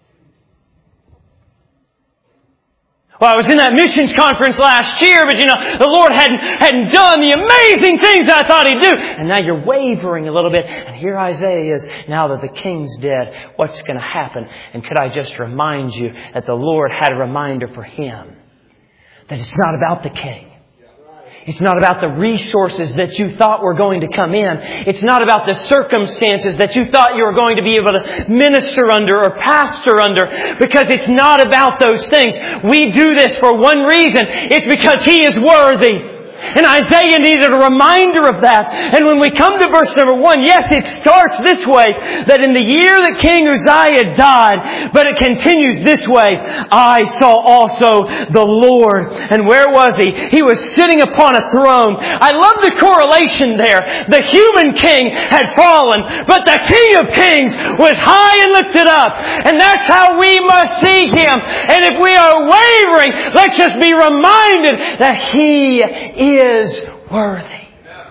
Well, I was in that missions conference last year, but you know, the Lord hadn't, hadn't done the amazing things that I thought He'd do. And now you're wavering a little bit. And here Isaiah is, now that the king's dead, what's going to happen? And could I just remind you that the Lord had a reminder for him. That it's not about the king. It's not about the resources that you thought were going to come in. It's not about the circumstances that you thought you were going to be able to minister under or pastor under. Because it's not about those things. We do this for one reason. It's because He is worthy. And Isaiah needed a reminder of that. And when we come to verse number one, yes, it starts this way, that in the year that King Uzziah died, but it continues this way, I saw also the Lord. And where was He? He was sitting upon a throne. I love the correlation there. The human king had fallen, but the King of Kings was high and lifted up. And that's how we must see Him. And if we are wavering, let's just be reminded that He is is worthy.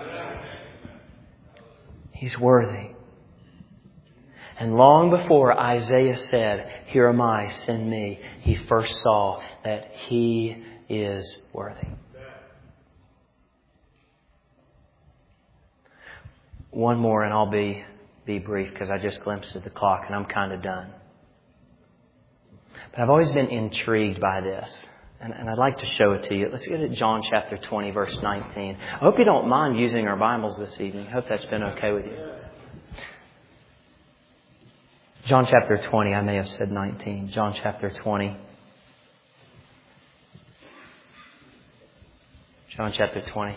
He's worthy. And long before Isaiah said, here am I, send me, he first saw that He is worthy. One more and I'll be, be brief because I just glimpsed at the clock and I'm kind of done. But I've always been intrigued by this. And, and I'd like to show it to you. Let's get to John chapter twenty, verse nineteen. I hope you don't mind using our Bibles this evening. I hope that's been okay with you. John chapter twenty. I may have said nineteen. John chapter twenty. John chapter twenty.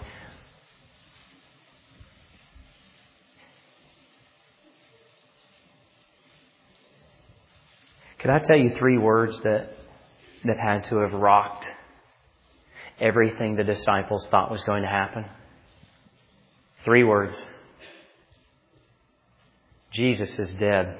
Could I tell you three words that that had to have rocked everything the disciples thought was going to happen? Three words. Jesus is dead.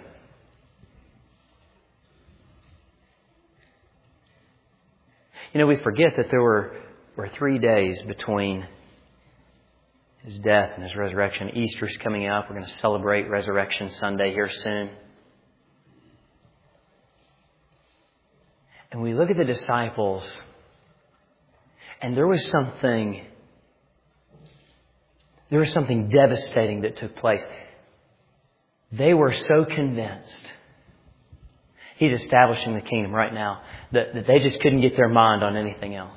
You know, we forget that there were, were three days between His death and His resurrection. Easter's coming up. We're going to celebrate Resurrection Sunday here soon. And we look at the disciples, and there was something, there was something devastating that took place. They were so convinced He's establishing the kingdom right now that, that they just couldn't get their mind on anything else.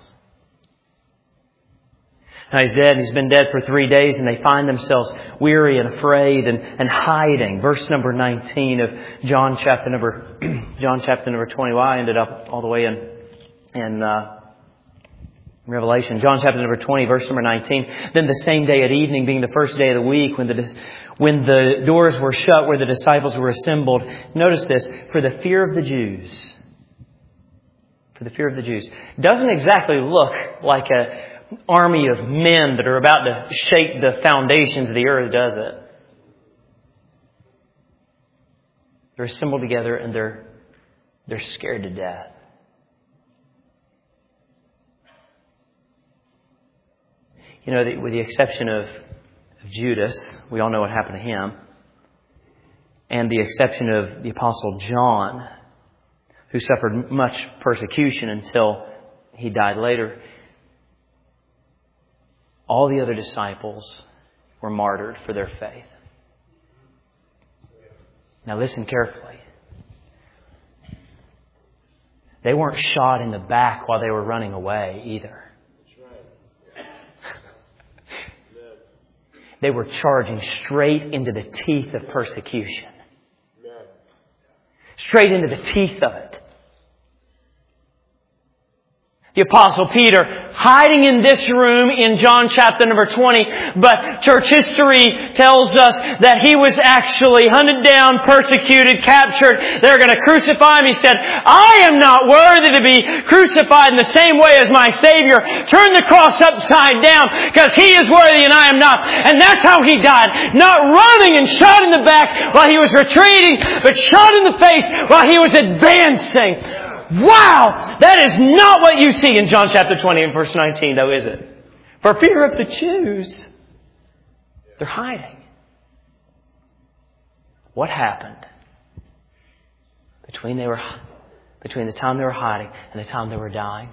Now He's dead, and He's been dead for three days, and they find themselves weary and afraid and, and hiding. Verse number nineteen of John chapter number John chapter number twenty. Well, I ended up all the way in in uh, Revelation. John chapter number twenty, verse number nineteen. Then the same day at evening, being the first day of the week, when the when the doors were shut where the disciples were assembled. Notice this: for the fear of the Jews. For the fear of the Jews. Doesn't exactly look like a army of men that are about to shake the foundations of the earth, does it? They're assembled together and they're they're scared to death. You know, the, with the exception of, of Judas, we all know what happened to him, and the exception of the Apostle John, who suffered much persecution until he died later, all the other disciples were martyred for their faith. Now listen carefully. They weren't shot in the back while they were running away either. They were charging straight into the teeth of persecution. Straight into the teeth of it. The Apostle Peter hiding in this room in John chapter number twenty. But church history tells us that he was actually hunted down, persecuted, captured. They're going to crucify him. He said, I am not worthy to be crucified in the same way as my Savior. Turn the cross upside down because He is worthy and I am not. And that's how He died. Not running and shot in the back while He was retreating, but shot in the face while He was advancing. Wow! That is not what you see in John chapter twenty and verse nineteen, though, is it? For fear of the Jews, they're hiding. What happened between they were between the time they were hiding and the time they were dying?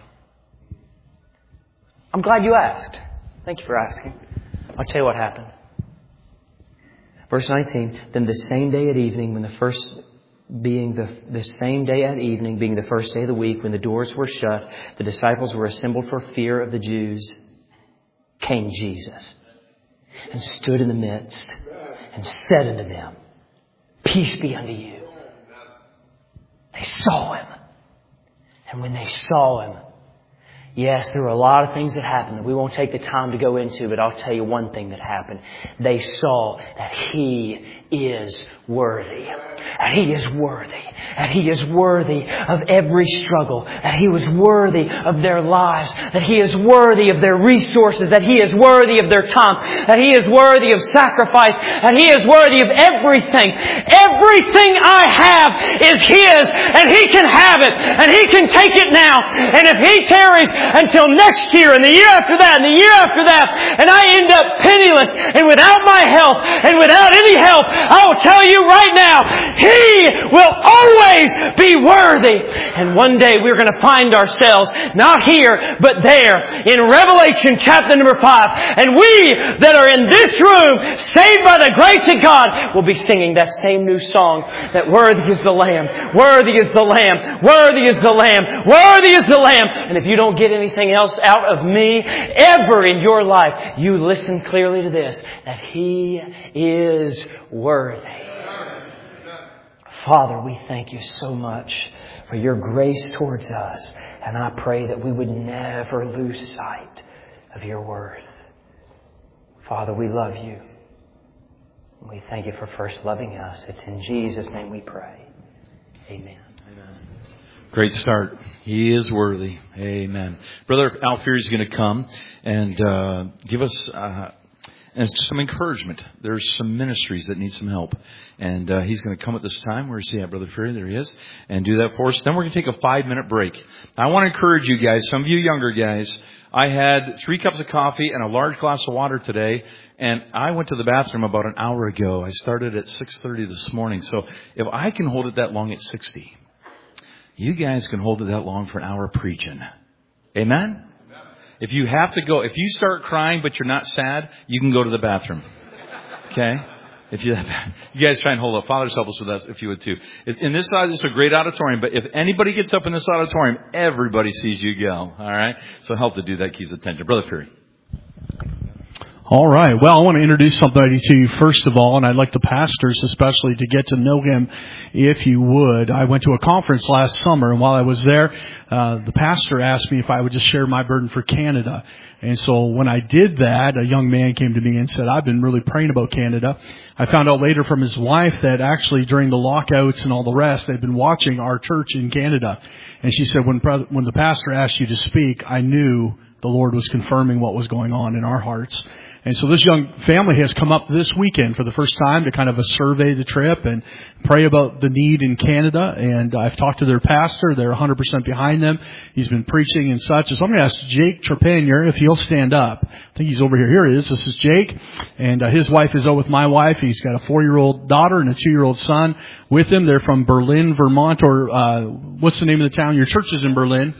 I'm glad you asked. Thank you for asking. I'll tell you what happened. Verse nineteen, then the same day at evening when the first being the, the same day at evening, being the first day of the week, when the doors were shut, the disciples were assembled for fear of the Jews, came Jesus and stood in the midst and said unto them, peace be unto you. They saw Him. And when they saw Him, yes, there were a lot of things that happened that we won't take the time to go into, but I'll tell you one thing that happened. They saw that He is worthy. That He is worthy. That He is worthy of every struggle. That He was worthy of their lives. That He is worthy of their resources. That He is worthy of their time. That He is worthy of sacrifice. That He is worthy of everything. Everything I have is His, and He can have it, and He can take it now. And if He tarries until next year, and the year after that, and the year after that, and I end up penniless and without my help and without any help, I will tell you right now, He will always be worthy. And one day we're going to find ourselves not here, but there in Revelation chapter number five. And we that are in this room, saved by the grace of God, will be singing that same new song, that worthy is the Lamb, worthy is the Lamb, worthy is the Lamb, worthy is the Lamb. And if you don't get anything else out of me ever in your life, you listen clearly to this, that He is worthy. Father, we thank you so much for your grace towards us. And I pray that we would never lose sight of your worth. Father, we love you. We thank you for first loving us. It's in Jesus' name we pray. Amen. Amen. Great start. He is worthy. Amen. Brother Alfieri is going to come and uh, give us uh, some encouragement. There's some ministries that need some help. And uh, he's going to come at this time. Where's he at, Brother Ferry? There he is. And do that for us. Then we're going to take a five-minute break. I want to encourage you guys, some of you younger guys, I had three cups of coffee and a large glass of water today. And I went to the bathroom about an hour ago. I started at six thirty this morning. So if I can hold it that long at sixty, you guys can hold it that long for an hour preaching. Amen? If you have to go, if you start crying but you're not sad, you can go to the bathroom. Okay? If you, you guys try and hold up. Father's help us with that if you would too. In this side, this is a great auditorium, but if anybody gets up in this auditorium, everybody sees you go. All right? So help to do that keeps attention. Brother Fury. All right. Well, I want to introduce somebody to you first of all, and I'd like the pastors especially to get to know him if you would. I went to a conference last summer, and while I was there, uh, the pastor asked me if I would just share my burden for Canada. And so when I did that, a young man came to me and said, I've been really praying about Canada. I found out later from his wife that actually during the lockouts and all the rest, they've been watching our church in Canada. And she said, when, when the pastor asked you to speak, I knew the Lord was confirming what was going on in our hearts. And so this young family has come up this weekend for the first time to kind of survey the trip and pray about the need in Canada. And I've talked to their pastor. They're one hundred percent behind them. He's been preaching and such. And so I'm going to ask Jake Trepanier if he'll stand up. I think he's over here. Here he is. This is Jake. And uh, his wife is out with my wife. He's got a four-year-old daughter and a two-year-old son with him. They're from Berlin, Vermont, or uh, what's the name of the town? Your church is in Berlin.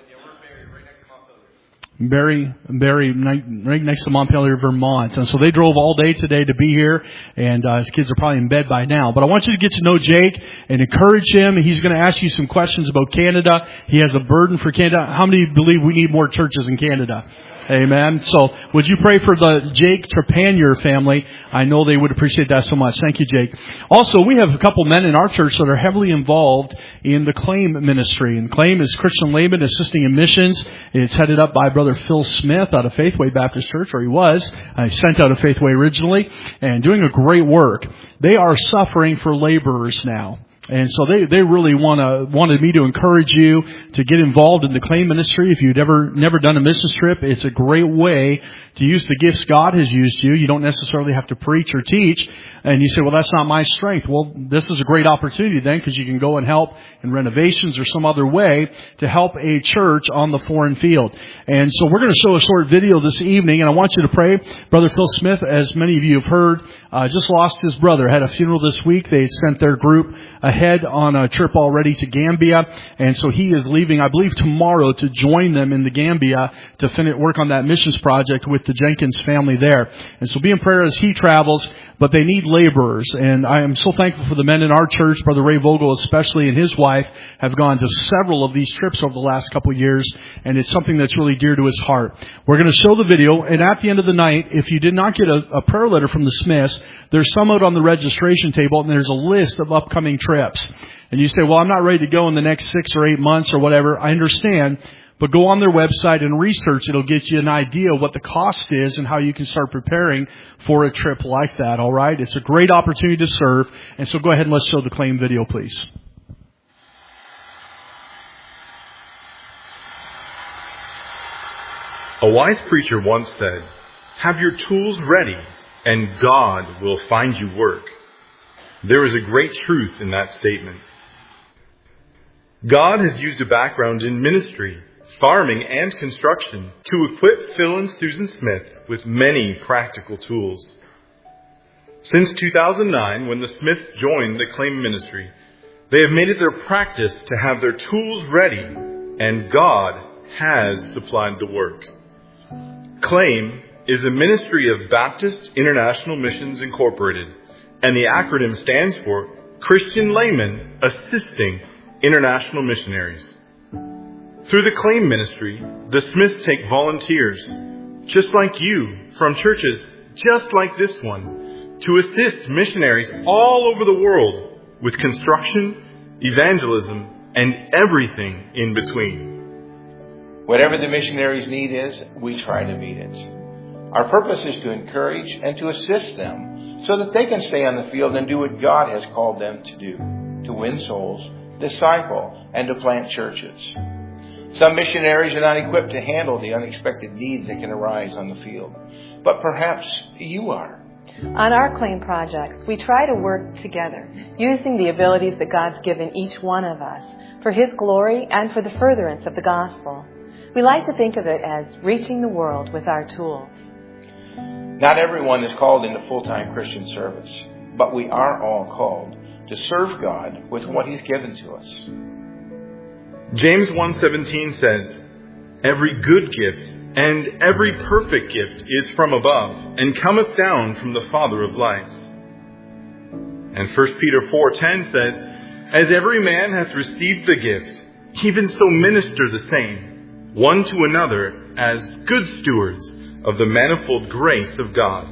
Barry, Barry, right next to Montpelier, Vermont. And so they drove all day today to be here, and uh, his kids are probably in bed by now. But I want you to get to know Jake and encourage him. He's going to ask you some questions about Canada. He has a burden for Canada. How many believe we need more churches in Canada? Amen. So would you pray for the Jake Trepanier family? I know they would appreciate that so much. Thank you, Jake. Also, we have a couple men in our church that are heavily involved in the CLAIM ministry. And CLAIM is Christian Layman Assisting in Missions. It's headed up by Brother Phil Smith out of Faithway Baptist Church, or he was. I sent out of Faithway originally, and doing a great work. They are suffering for laborers now. And so they, they really want to, wanted me to encourage you to get involved in the CLAIM ministry. If you've ever, never done a missions trip, it's a great way to use the gifts God has used you. You don't necessarily have to preach or teach. And you say, well, that's not my strength. Well, this is a great opportunity then, because you can go and help in renovations or some other way to help a church on the foreign field. And so we're going to show a short video this evening, and I want you to pray. Brother Phil Smith, as many of you have heard, uh, just lost his brother, had a funeral this week. They sent their group ahead on a trip already to Gambia, and so he is leaving, I believe, tomorrow to join them in the Gambia to finish work on that missions project with the Jenkins family there. And so be in prayer as he travels, but they need laborers. And I am so thankful for the men in our church. Brother Ray Vogel especially and his wife have gone to several of these trips over the last couple of years, and it's something that's really dear to his heart. We're going to show the video, and at the end of the night, if you did not get a, a prayer letter from the Smiths, there's some out on the registration table, and there's a list of upcoming trips. And you say, well, I'm not ready to go in the next six or eight months or whatever. I understand. But go on their website and research. It'll get you an idea of what the cost is and how you can start preparing for a trip like that, all right? It's a great opportunity to serve. And so go ahead and let's show the CLAIM video, please. A wise preacher once said, "Have your tools ready, and God will find you work." There is a great truth in that statement. God has used a background in ministry, farming, and construction to equip Phil and Susan Smith with many practical tools. Since two thousand nine, when the Smiths joined the CLAIM ministry, they have made it their practice to have their tools ready, and God has supplied the work. CLAIM is a ministry of Baptist International Missions Incorporated, and the acronym stands for Christian Laymen Assisting International Missionaries. Through the CLAIM ministry, the Smiths take volunteers, just like you, from churches just like this one, to assist missionaries all over the world with construction, evangelism, and everything in between. Whatever the missionaries' need is, we try to meet it. Our purpose is to encourage and to assist them so that they can stay on the field and do what God has called them to do, to win souls, disciple, and to plant churches. Some missionaries are not equipped to handle the unexpected needs that can arise on the field, but perhaps you are. On our Claim projects, we try to work together, using the abilities that God's given each one of us for His glory and for the furtherance of the gospel. We like to think of it as reaching the world with our tools. Not everyone is called into full-time Christian service, but we are all called to serve God with what He's given to us. James one seventeen says, "Every good gift and every perfect gift is from above, and cometh down from the Father of lights." And First Peter four ten says, "As every man hath received the gift, even so minister the same, one to another, as good stewards of the manifold grace of God."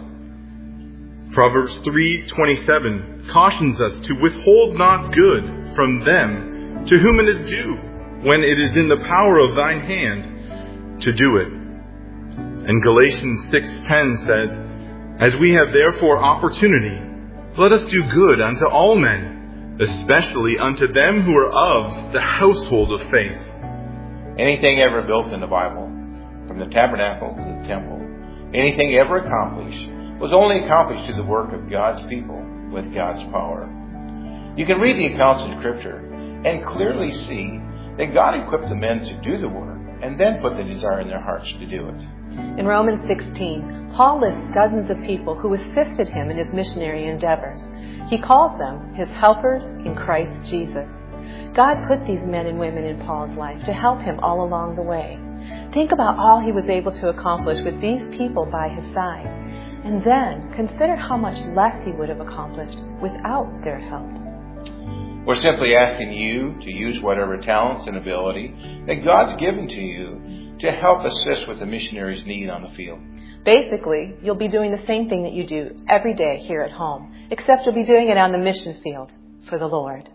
Proverbs three twenty-seven cautions us to withhold not good from them to whom it is due, when it is in the power of thine hand to do it. And Galatians six ten says, "As we have therefore opportunity, let us do good unto all men, especially unto them who are of the household of faith." Anything ever built in the Bible, from the tabernacle to the temple, anything ever accomplished, was only accomplished through the work of God's people with God's power. You can read the accounts in Scripture and clearly see that God equipped the men to do the work and then put the desire in their hearts to do it. In Romans sixteen, Paul lists dozens of people who assisted him in his missionary endeavors. He calls them his helpers in Christ Jesus. God put these men and women in Paul's life to help him all along the way. Think about all he was able to accomplish with these people by his side. And then consider how much less he would have accomplished without their help. We're simply asking you to use whatever talents and ability that God's given to you to help assist with the missionary's need on the field. Basically, you'll be doing the same thing that you do every day here at home, except you'll be doing it on the mission field for the Lord.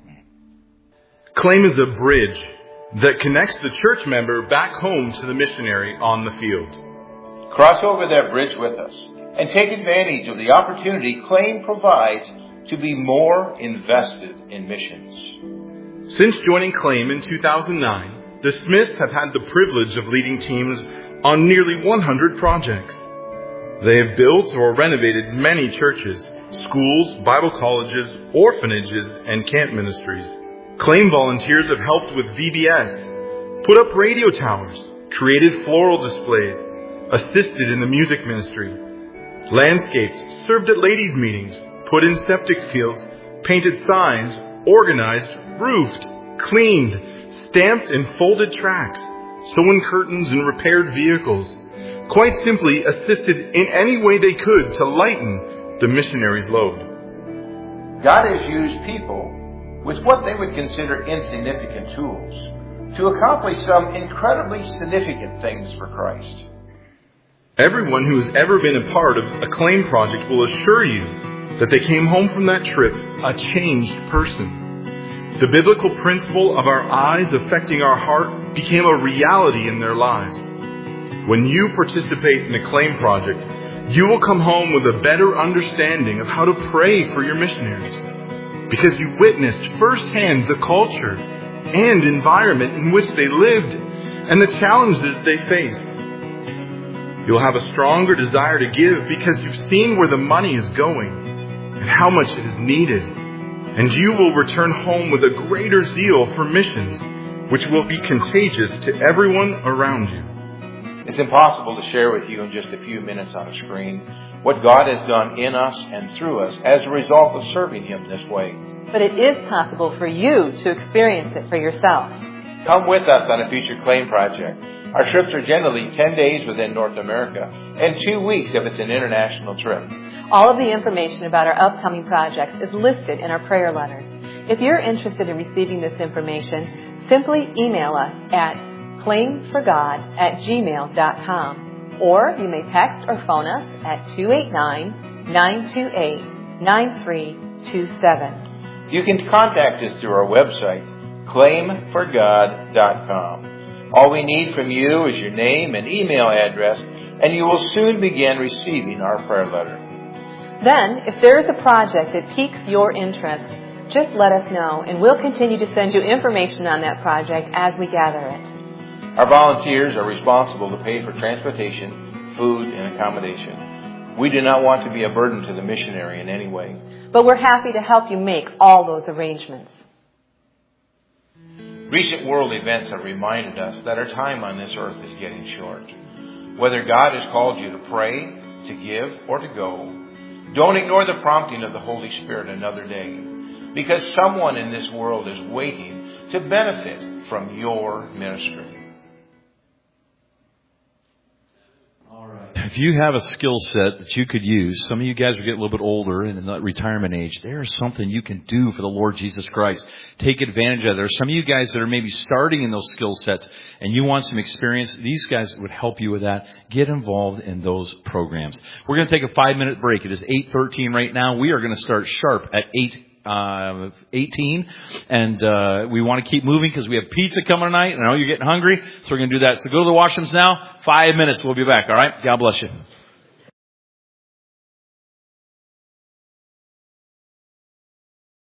Claim is a bridge that connects the church member back home to the missionary on the field. Cross over that bridge with us and take advantage of the opportunity Claim provides to be more invested in missions. Since joining Claim in two thousand nine, the Smiths have had the privilege of leading teams on nearly one hundred projects. They have built or renovated many churches, schools, Bible colleges, orphanages, and camp ministries. Claim volunteers have helped with V B S, put up radio towers, created floral displays, assisted in the music ministry, landscaped, served at ladies' meetings, put in septic fields, painted signs, organized, roofed, cleaned, stamped and folded tracts, sewn curtains and repaired vehicles. Quite simply assisted in any way they could to lighten the missionary's load. God has used people with what they would consider insignificant tools to accomplish some incredibly significant things for Christ. Everyone who has ever been a part of a Claim project will assure you that they came home from that trip a changed person. The biblical principle of our eyes affecting our heart became a reality in their lives. When you participate in a Claim project, you will come home with a better understanding of how to pray for your missionaries, because you witnessed firsthand the culture and environment in which they lived and the challenges they faced. You'll have a stronger desire to give because you've seen where the money is going and how much it is needed. And you will return home with a greater zeal for missions, which will be contagious to everyone around you. It's impossible to share with you in just a few minutes on a screen what God has done in us and through us as a result of serving Him this way. But it is possible for you to experience it for yourself. Come with us on a future Claim project. Our trips are generally ten days within North America and two weeks if it's an international trip. All of the information about our upcoming projects is listed in our prayer letters. If you're interested in receiving this information, simply email us at claim for god at gmail dot com, or you may text or phone us at two eight nine, nine two eight, nine three two seven. You can contact us through our website, claim for god dot com. All we need from you is your name and email address, and you will soon begin receiving our prayer letter. Then, if there is a project that piques your interest, just let us know, and we'll continue to send you information on that project as we gather it. Our volunteers are responsible to pay for transportation, food, and accommodation. We do not want to be a burden to the missionary in any way. But we're happy to help you make all those arrangements. Recent world events have reminded us that our time on this earth is getting short. Whether God has called you to pray, to give, or to go, don't ignore the prompting of the Holy Spirit another day, because someone in this world is waiting to benefit from your ministry. If you have a skill set that you could use, some of you guys are getting a little bit older and in the retirement age, there's something you can do for the Lord Jesus Christ. Take advantage of it. There's some of you guys that are maybe starting in those skill sets and you want some experience. These guys would help you with that. Get involved in those programs. We're going to take a five minute break. It is eight thirteen right now. We are going to start sharp at eight Uh, eighteen, and uh, we want to keep moving because we have pizza coming tonight, and I know you're getting hungry, so we're going to do that. So go to the washrooms now. Five minutes, we'll be back, all right? God bless you.